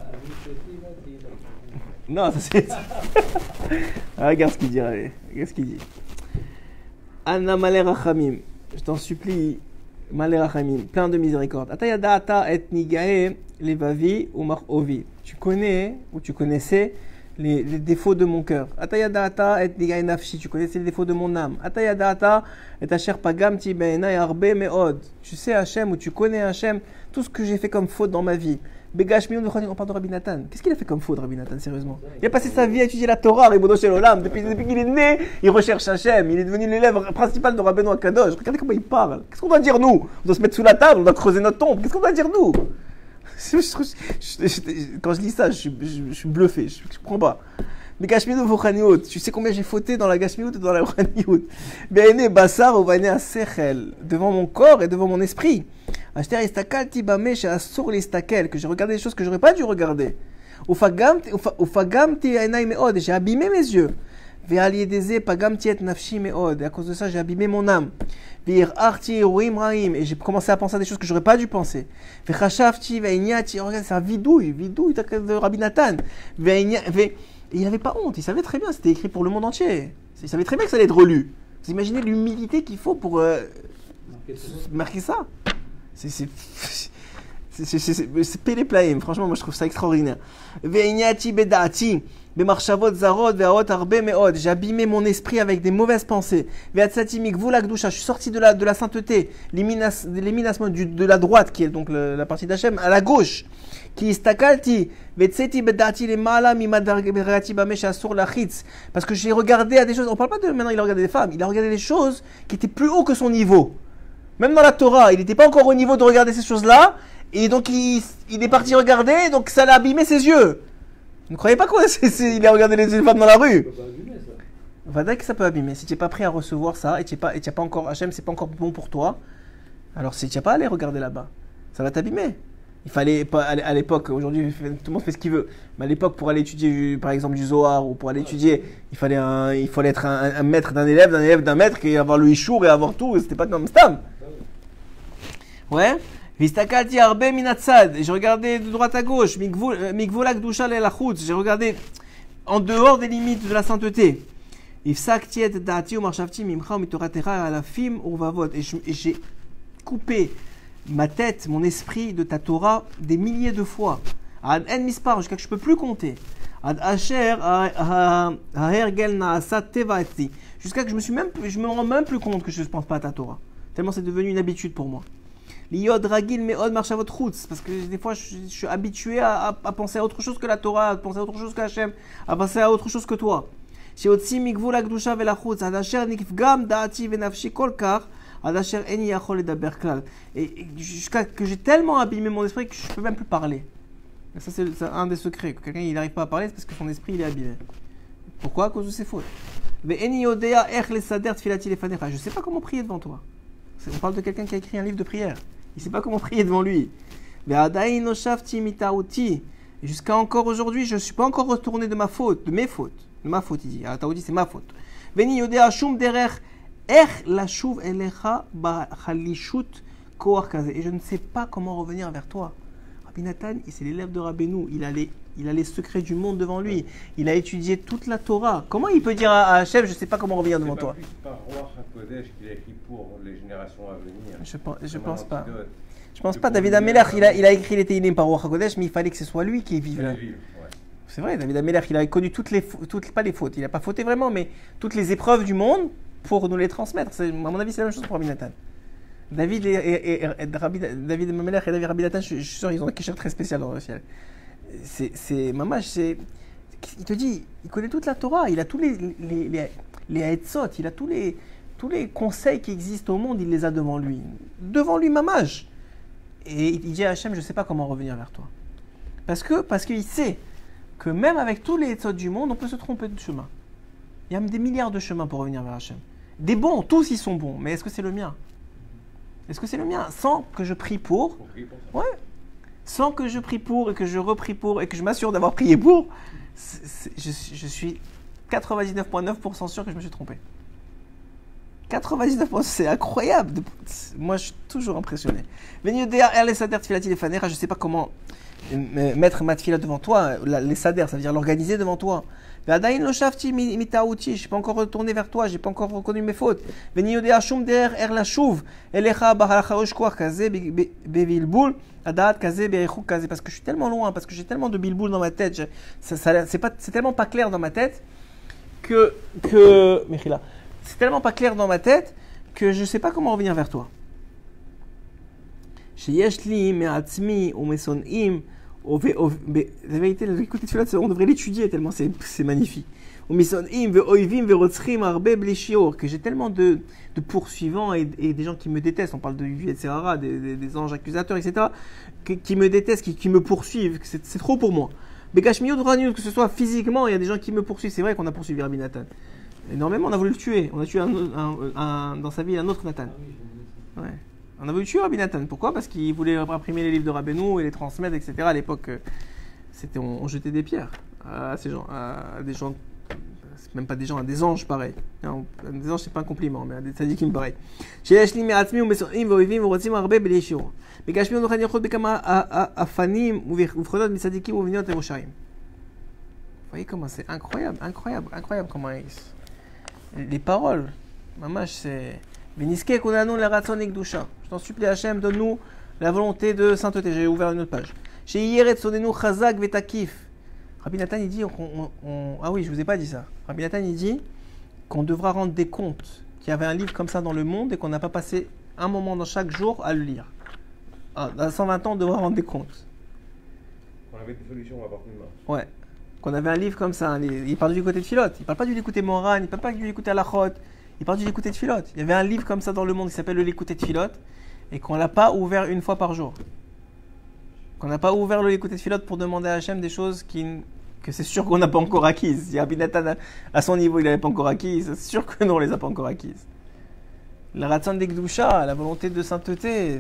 Non, ça c'est. Regarde ce qu'il dit, allez. Regarde ce qu'il dit. Anna Malé Rachamim. Je t'en supplie, Malé Rachamim, plein de miséricorde. Atayada ata et nigae levavi ou mar'ovi. Tu connais, ou tu connaissais, les défauts de mon cœur. Atayada ata et nigae nafshi. Tu connaissais les défauts de mon âme. Atayada ata et asher pagamti be'enai arbe me'od. Tu sais Hachem, ou tu connais Hachem, tout ce que j'ai fait comme faute dans ma vie. On parle de Rabbi Nathan. Qu'est-ce qu'il a fait comme faute, Rabbi Nathan, sérieusement? Il a passé sa vie à étudier la Torah, Ribono Shel Olam. Depuis qu'il est né, il recherche Hachem. Il est devenu l'élève principal de Rabbeinu Akadosh. Regardez comment il parle. Qu'est-ce qu'on doit dire, nous? On doit se mettre sous la table, on doit creuser notre tombe. Qu'est-ce qu'on doit dire, nous? Quand je lis ça, je suis bluffé. Je ne comprends pas. Mais Gashmiut Vochaniout, tu sais combien j'ai fauté dans la Gashmiut et dans la Vochaniout. Be'ene Basar Ovane Asechel, devant mon corps et devant mon esprit. Acheter Istakalti Bame chez Assour l'Istakel, que j'ai regardé des choses que j'aurais pas dû regarder. Ufagamti Ainaï Meod, j'ai abîmé mes yeux. Ve'aliedeze Pagamti et Nafshi Meod, et à cause de ça, j'ai abîmé mon âme. Ve'irarti Ruim Raim, et j'ai commencé à penser à des choses que j'aurais pas dû penser. Ve'chashavti Ve'inyati, regarde, c'est un vidouille de Rabbi Nathan. Et il n'avait pas honte, il savait très bien, c'était écrit pour le monde entier. Il savait très bien que ça allait être relu. Vous imaginez l'humilité qu'il faut pour marquer ça? C'est péléplaïm, franchement, moi je trouve ça extraordinaire. J'ai abîmé mon esprit avec des mauvaises pensées. Je suis sorti de la sainteté, l'éminacement de la droite, qui est donc la partie d'Hachem, à la gauche. Parce que j'ai regardé à des choses, on parle pas de maintenant il a regardé des femmes, il a regardé des choses qui étaient plus haut que son niveau. Même dans la Torah, il n'était pas encore au niveau de regarder ces choses-là, et donc il est parti regarder, donc ça l'a abîmé ses yeux. Vous ne croyez pas quoi? Il a regardé les femmes dans la rue. Vadaï que ça peut abîmer. Si tu n'es pas prêt à recevoir ça, et tu n'as pas encore, Hachem, c'est pas encore bon pour toi, alors si tu n'as pas allé regarder là-bas, ça va t'abîmer. Il fallait pas à l'époque, aujourd'hui tout le monde fait ce qu'il veut, mais à l'époque pour aller étudier par exemple du Zohar ou pour aller étudier, il fallait être un maître d'un élève d'un maître et avoir le Ishour et avoir tout, c'était pas comme Stam. Ouais. Vistakalti arbe minatsad, j'ai regardé de droite à gauche, mikvolak dushal el achutz, j'ai regardé en dehors des limites de la sainteté. Ifsakti et da'ati u'marshavti mimcha u'mitoratecha alafim urvavot. Et j'ai coupé ma tête, mon esprit de ta Torah des milliers de fois. Ad en mispar, jusqu'à que je ne peux plus compter. Ad asher ha'hergel na'asa teva'ati. Jusqu'à que je me rends même plus compte que je ne pense pas à ta Torah. Tellement c'est devenu une habitude pour moi. L'iyod ragil me'od marshavot chutz. Parce que des fois je suis habitué à penser à autre chose que la Torah, à penser à autre chose que Hachem, à penser à autre chose que toi. Sheotzi migvul ha'kedusha ve'lachutz. Ad asher nikfgam da'ati ve'nafshi kol kach. Ad asher eni yachol ledaber klal. Et jusqu'à que j'ai tellement abîmé mon esprit que je ne peux même plus parler. Et ça c'est un des secrets. Que quelqu'un il n'arrive pas à parler, c'est parce que son esprit il est abîmé. Pourquoi? À cause de ses fautes. Je ne sais pas comment prier devant toi. On parle de quelqu'un qui a écrit un livre de prière. Il ne sait pas comment prier devant lui. Et jusqu'à encore aujourd'hui, je ne suis pas encore retourné de ma faute, de mes fautes. De ma faute, il dit. Taouti, c'est ma faute. Et je ne sais pas comment revenir vers toi. Rabbi Nathan, c'est l'élève de Rabbeinu. Il a les secrets du monde devant lui. Il a étudié toute la Torah. Comment il peut dire à Hachem, je ne sais pas comment revenir devant toi? C'est pas Ruach HaKodesh qu'il a écrit pour les générations à venir. Je pense pas. Je pense pas. David Amelech, il a écrit les Tehillim par Ruach HaKodesh, mais il fallait que ce soit lui qui vive là. C'est vrai, David Amelech, il a connu pas les fautes. Il n'a pas fauté vraiment, mais toutes les épreuves du monde pour nous les transmettre. À mon avis, c'est la même chose pour Rabbi Nathan. David Amelech et David Rabbi Nathan, je suis sûr, ils ont un kécher très spécial dans le ciel. C'est Mamash, il te dit, il connaît toute la Torah, il a tous les haetzot, il a tous les conseils qui existent au monde, il les a devant lui Mamash. Et il dit à Hachem, je ne sais pas comment revenir vers toi. Parce qu'il sait que même avec tous les haetzot du monde, on peut se tromper de chemin. Il y a des milliards de chemins pour revenir vers Hachem. Des bons, tous ils sont bons, mais est-ce que c'est le mien? Est-ce que c'est le mien? Sans que je prie pour. Ouais. Sans que je prie pour et que je reprie pour et que je m'assure d'avoir prié pour, je suis 99,9% sûr que je me suis trompé. 99%, c'est incroyable. Moi, je suis toujours impressionné. Je ne sais pas comment mettre ma tefila devant toi, les sader, ça veut dire l'organiser devant toi. Je n'ai pas encore retourné vers toi, je n'ai pas encore reconnu mes fautes. Parce que je suis tellement loin, parce que j'ai tellement de bilboul dans ma tête, c'est tellement pas clair dans ma tête que c'est tellement pas clair dans ma tête que je ne sais pas comment revenir vers toi. La vérité, écoutez celui-là, on devrait l'étudier tellement c'est magnifique. Que j'ai tellement de poursuivants et des gens qui me détestent. On parle de etc., des anges accusateurs, etc., qui me détestent, qui me poursuivent. C'est trop pour moi. Que ce soit physiquement, il y a des gens qui me poursuivent. C'est vrai qu'on a poursuivi Rabbi Nathan. Énormément, on a voulu le tuer. On a tué dans sa vie un autre Nathan. Ouais. On a voulu tuer Rabbi Nathan. Pourquoi? Parce qu'il voulait imprimer les livres de Rabbeinu et les transmettre, etc. À l'époque, on jetait des pierres à ces gens, à des gens, même pas des gens, à des anges pareils. Non, des anges, c'est pas un compliment, mais à des tzadikim pareils. Vous voyez comment c'est incroyable comment les paroles. Mamash, c'est. Je t'en supplie, Hachem, donne-nous la volonté de sainteté. J'ai ouvert une autre page. Rabbi Nathan, il dit, ah oui, je ne vous ai pas dit ça. Rabbi Nathan, il dit qu'on devra rendre des comptes, qu'il y avait un livre comme ça dans le monde et qu'on n'a pas passé un moment dans chaque jour à le lire. Dans 120 ans, on devra rendre des comptes. On avait des solutions à partir de là. Ouais. Qu'on avait un livre comme ça. Il parle du côté de Philote. Il ne parle pas du l'écouter Moran, il ne parle pas du l'écouter Alachot. Il parle du l'écouter de Philote. Il y avait un livre comme ça dans le monde qui s'appelle le l'écouter de Philote et qu'on ne l'a pas ouvert une fois par jour. Qu'on n'a pas ouvert le l'écouter de Philote pour demander à Hachem des choses que c'est sûr qu'on n'a pas encore acquises. Si Rabbi Nathan, à son niveau, il n'avait pas encore acquises, c'est sûr que non, on ne les a pas encore acquises. La Ratzon d'Ekdusha, la volonté de sainteté.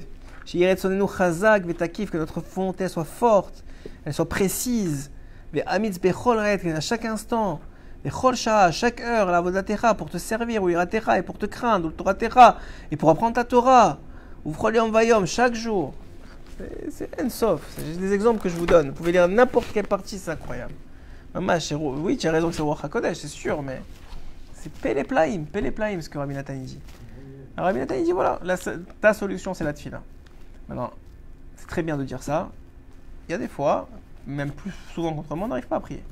Que notre volonté soit forte, elle soit précise. À chaque instant. À chaque heure, la vodatecha, pour te servir, ou iratecha, et pour te craindre, ou toratecha, et pour apprendre ta Torah, ou frolium vayom, chaque jour. C'est en-sof. C'est juste des exemples que je vous donne. Vous pouvez lire n'importe quelle partie, c'est incroyable. Maman, oui, tu as raison que c'est Ruach HaKodesh, c'est sûr, mais C'est Péléplaïm, ce que Rabbi Nathan dit. Alors Rabbi Nathan dit voilà, ta solution c'est la tefila. Maintenant, c'est très bien de dire ça. Il y a des fois, même plus souvent qu'autrement, on n'arrive pas à prier.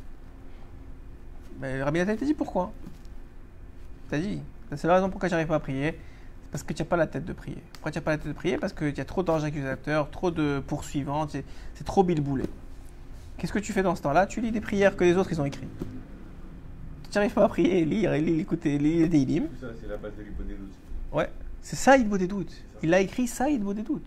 Mais Rabbi Nathan t'a dit pourquoi? T'as dit, c'est la raison pourquoi j'arrive pas à prier. C'est parce que tu n'as pas la tête de prier. Pourquoi tu n'as pas la tête de prier? Parce qu'il y a trop d'anges accusateurs, trop de poursuivants, c'est trop bilboulé. Qu'est-ce que tu fais dans ce temps-là? Tu lis des prières que les autres ils ont écrites. Tu n'arrives pas à prier, lire, écouter, lire des hymnes. Tout ça, c'est la base de l'hypo des doutes. Ouais, c'est ça, il vaut des doutes. Il a écrit ça, il vaut des doutes.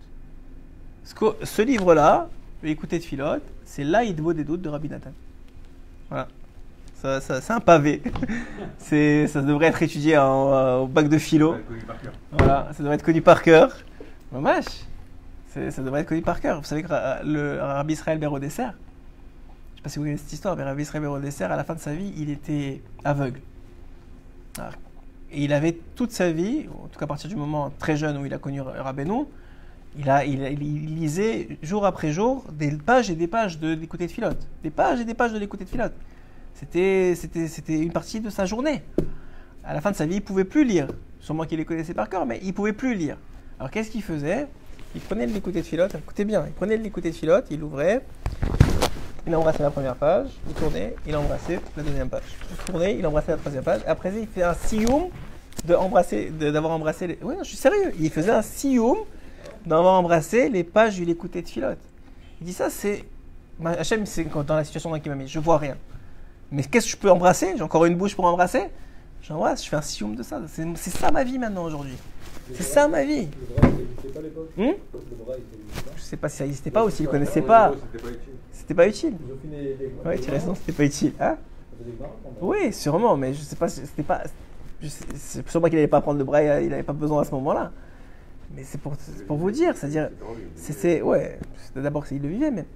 Ce livre-là, écouter de Philote, c'est là, il vaut des doutes de Rabbi Nathan. Voilà. Ça, c'est un pavé. Ça devrait être étudié au bac de philo. Voilà, ça devrait être connu par cœur. Dommage. Ça devrait être connu par cœur. Vous savez que le Rabbi Israël Berodesser, je ne sais pas si vous connaissez cette histoire, mais Rabbi Israël Berodesser, à la fin de sa vie, il était aveugle. Alors, et il avait toute sa vie, en tout cas à partir du moment très jeune où il a connu Rabbeinu, il lisait jour après jour des pages et des pages de l'écouter de Philote. Des pages et des pages de l'écouter de Philote. C'était une partie de sa journée. À la fin de sa vie, il ne pouvait plus lire. Sûrement qu'il les connaissait par cœur, mais il ne pouvait plus lire. Alors qu'est-ce qu'il faisait? Il prenait l'écouter de Philote, écoutez bien, il prenait l'écouter de Philote, il l'ouvrait, il embrassait la première page, il tournait, il embrassait la deuxième page. Il tournait, il embrassait la troisième page. Après, il fait un sioum d'avoir embrassé les... Ouais, non, je suis sérieux. Il faisait un sioum d'avoir embrassé les pages de l'écouter de Philote. Il dit ça, c'est... Hachem, c'est dans la situation dans laquelle il m'a mis, je vois rien. Mais qu'est-ce que je peux embrasser? J'ai encore une bouche pour embrasser? J'embrasse, je fais un sioum de ça. C'est ça ma vie maintenant aujourd'hui. C'est ça ma vie. Le braille, il n'existait pas à l'époque. Le braille, il n'existait pas. Je sais pas si ça n'existait pas ou s'ils ne connaissaient pas. C'était pas utile. C'était pas utile. Ouais, tu as raison, c'était pas utile. Hein? Oui, sûrement, mais je sais pas, c'était pas. C'est sûrement qu'il n'allait pas prendre le braille, il n'avait pas besoin à ce moment-là. Mais c'est pour vous dire, c'est-à-dire, ouais, d'abord il le vivait, mais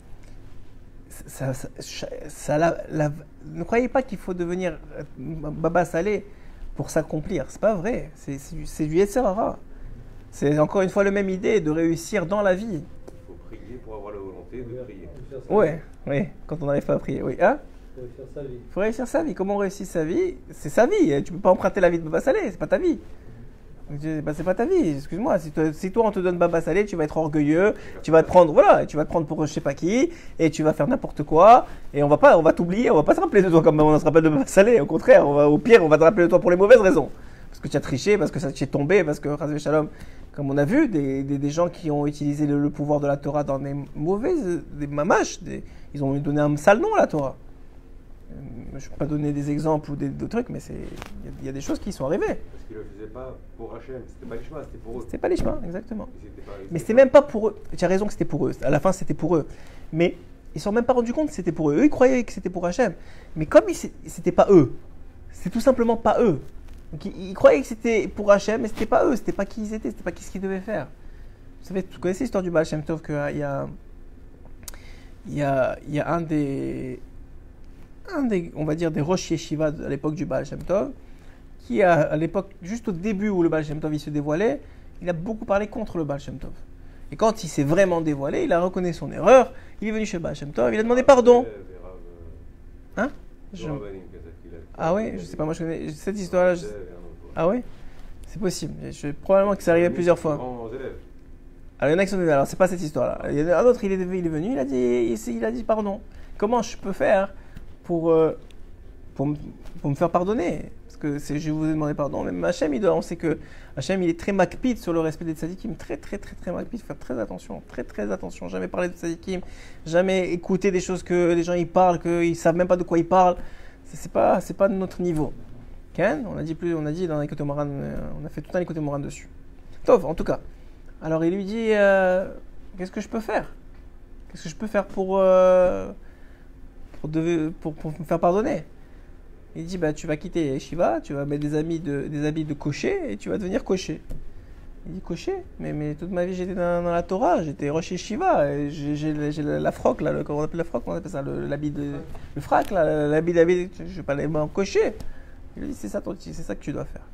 ne croyez pas qu'il faut devenir Baba Salé pour s'accomplir. C'est pas vrai. C'est du Yetzer Hara. C'est encore une fois la même idée de réussir dans la vie. Il faut prier pour avoir la volonté de prier. Ouais, oui, quand on n'arrive pas à prier. Oui, hein? Il faut réussir sa vie. Il faut réussir sa vie. Comment on réussit sa vie? C'est sa vie. Tu peux pas emprunter la vie de Baba Salé, c'est pas ta vie. C'est pas ta vie, excuse-moi. Si toi on te donne Baba Salé, tu vas être orgueilleux, tu vas te prendre, voilà, tu vas te prendre pour je sais pas qui, et tu vas faire n'importe quoi, et on va t'oublier, on va pas se rappeler de toi comme on se rappelle de Baba Salé. Au contraire, au pire, on va te rappeler de toi pour les mauvaises raisons, parce que tu as triché, parce que ça t'est tombé, parce que Chas Shalom, comme on a vu, des gens qui ont utilisé le pouvoir de la Torah dans des mauvaises, des mamaches, ils ont donné un sale nom à la Torah. Je ne vais pas donner des exemples ou des trucs, mais il y a des choses qui sont arrivées. Parce qu'ils ne le faisaient pas pour Hachem, c'était pas l'Ishma, c'était pour eux. C'était pas l'Ishma, exactement. Mais c'était même pas pour eux. Tu as raison que c'était pour eux. À la fin, c'était pour eux. Mais ils ne se sont même pas rendus compte que c'était pour eux. Eux, ils croyaient que c'était pour Hachem. Mais comme c'était pas eux, c'est tout simplement pas eux. Donc ils croyaient que c'était pour Hachem, mais c'était pas eux. C'était pas qui ils étaient, c'était pas ce qu'ils devaient faire. Vous savez, vous connaissez l'histoire du Baal Shem Tov, qu'il y a un des, on va dire, des Rosh Yeshiva à l'époque du Baal Shem Tov, qui à l'époque, juste au début où le Baal Shem Tov il se dévoilait, il a beaucoup parlé contre le Baal Shem Tov. Et quand il s'est vraiment dévoilé, il a reconnu son erreur, il est venu chez le Baal Shem Tov, il a demandé pardon. Hein? Ah ouais, je sais pas, moi je connais cette histoire-là. Ah ouais? C'est possible, probablement que ça arrivait plusieurs fois. Alors il y en a qui sont venus, alors c'est pas cette histoire-là. Il y en a un autre, il est venu, il a dit pardon. Comment je peux faire pour me faire pardonner? Parce que je vous ai demandé pardon. Même Hachem, on sait que Hachem, il est très makpid sur le respect des tzadikim. Très makpid. Faire très attention. Très attention. Jamais parler de tzadikim. Jamais écouter des choses que les gens ils parlent, qu'ils savent même pas de quoi ils parlent. C'est pas de notre niveau. Ken, on a dit dans l'écoute Moran, on a fait tout un écoute Moran dessus. Tov, en tout cas. Alors il lui dit, qu'est-ce que je peux faire? Qu'est-ce que je peux faire pour me faire pardonner? Il dit, tu vas quitter Yeshiva, tu vas mettre des habits de cocher et tu vas devenir cocher. Il dit, cocher? Mais toute ma vie j'étais dans la Torah, j'étais Rosh Yeshiva, et j'ai la froc, là, comment on appelle la froc? On appelle ça l'habit le frac, là, l'habit, je vais pas les mains cocher. Il lui dit, c'est ça que tu dois faire.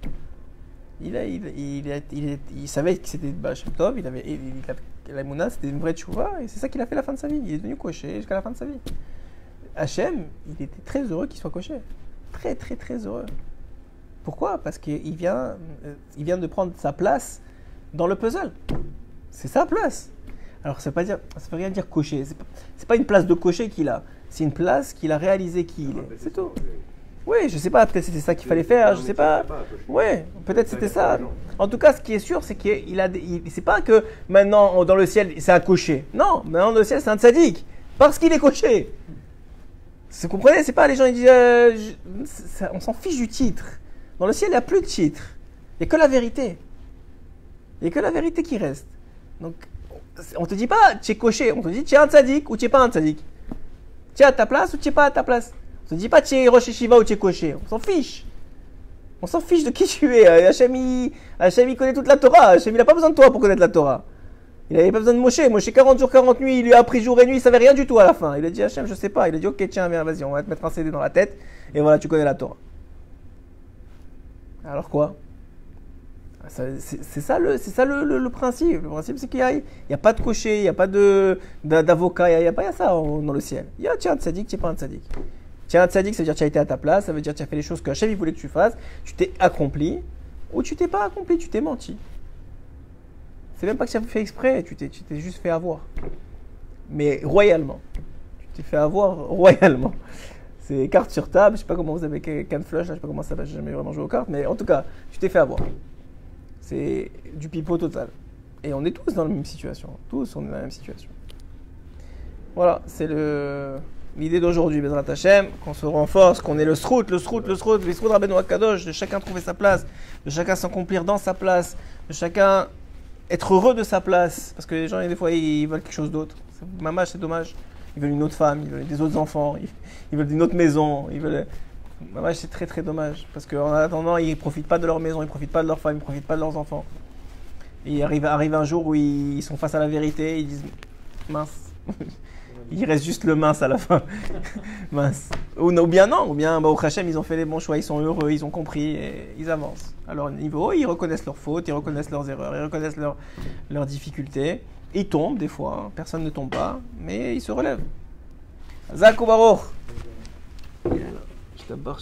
Il savait que c'était Baal Shem Tov, la Mouna, c'était une vraie tchouva, et c'est ça qu'il a fait à la fin de sa vie. Il est devenu cocher jusqu'à la fin de sa vie. Hachem, il était très heureux qu'il soit cocher. Très heureux. Pourquoi? Parce qu'il vient de prendre sa place dans le puzzle. C'est sa place. Alors ça veut rien dire cocher. C'est pas une place de cocher qu'il a. C'est une place qu'il a réalisé qui il est. C'est tout. Oui, je sais pas, peut-être c'était ça qu'il fallait faire, je sais pas. Oui, peut-être c'était ça. En tout cas, ce qui est sûr, c'est c'est pas que maintenant dans le ciel c'est un cocher. Non, maintenant dans le ciel c'est un tzaddik. Parce qu'il est cocher. Vous comprenez? C'est pas les gens ils disent on s'en fiche du titre. Dans le ciel il n'y a plus de titre. Il n'y a que la vérité. Il n'y a que la vérité qui reste. Donc on te dit pas tu es cocher, on te dit tu es un tzaddik ou tu n'es pas un tzaddik. Tu es à ta place ou tu n'es pas à ta place. On ne te dit pas tu es Rosh Yeshiva ou tu es cocher. On s'en fiche. On s'en fiche de qui tu es. Hachem il connaît toute la Torah. Hachem il n'a pas besoin de toi pour connaître la Torah. Il n'avait pas besoin de Moshe. Moshe 40 jours, 40 nuits, il lui a appris jour et nuit, il ne savait rien du tout à la fin. Il a dit Hachem, je ne sais pas. Il a dit ok, tiens, viens, vas-y, on va te mettre un CD dans la tête. Et voilà, tu connais la Torah. Alors quoi? C'est ça le principe. Le principe, c'est qu'il n'y a pas de cocher, il n'y a pas d'avocat, il n'y a pas ça dans le ciel. Il y a tu es un tzaddik, tu n'es pas un tzaddik. Tu es un tzaddik, ça veut dire que tu as été à ta place, ça veut dire que tu as fait les choses que Hachem voulait que tu fasses, tu t'es accompli, ou tu t'es pas accompli, tu t'es menti. C'est même pas que tu as fait exprès, tu t'es juste fait avoir. Mais royalement. Tu t'es fait avoir royalement. C'est carte sur table, je sais pas comment vous avez Can Flush, je sais pas comment ça va, j'ai jamais vraiment joué aux cartes, mais en tout cas, tu t'es fait avoir. C'est du pipeau total. Et on est tous dans la même situation. Tous, on est dans la même situation. Voilà, c'est l'idée d'aujourd'hui, Bezrat Hashem, qu'on se renforce, qu'on ait le srout Rabbeinu Akadosh, de chacun trouver sa place, de chacun s'accomplir dans sa place, de chacun être heureux de sa place. Parce que les gens, des fois, ils veulent quelque chose d'autre. Mamash, c'est dommage. Ils veulent une autre femme, ils veulent des autres enfants, ils veulent une autre maison, Mamash, c'est très très dommage. Parce qu'en attendant, ils ne profitent pas de leur maison, ils ne profitent pas de leur femme, ils ne profitent pas de leurs enfants. Et arrive un jour où ils sont face à la vérité, ils disent mince. Il reste juste le mince à la fin. Mince. Ou bien non, au Hachem, ils ont fait les bons choix, ils sont heureux, ils ont compris et ils avancent. Alors, au niveau, ils reconnaissent leurs fautes, ils reconnaissent leurs erreurs, ils reconnaissent leurs difficultés. Ils tombent des fois, hein. Personne ne tombe pas, mais ils se relèvent. Zakou Baruch.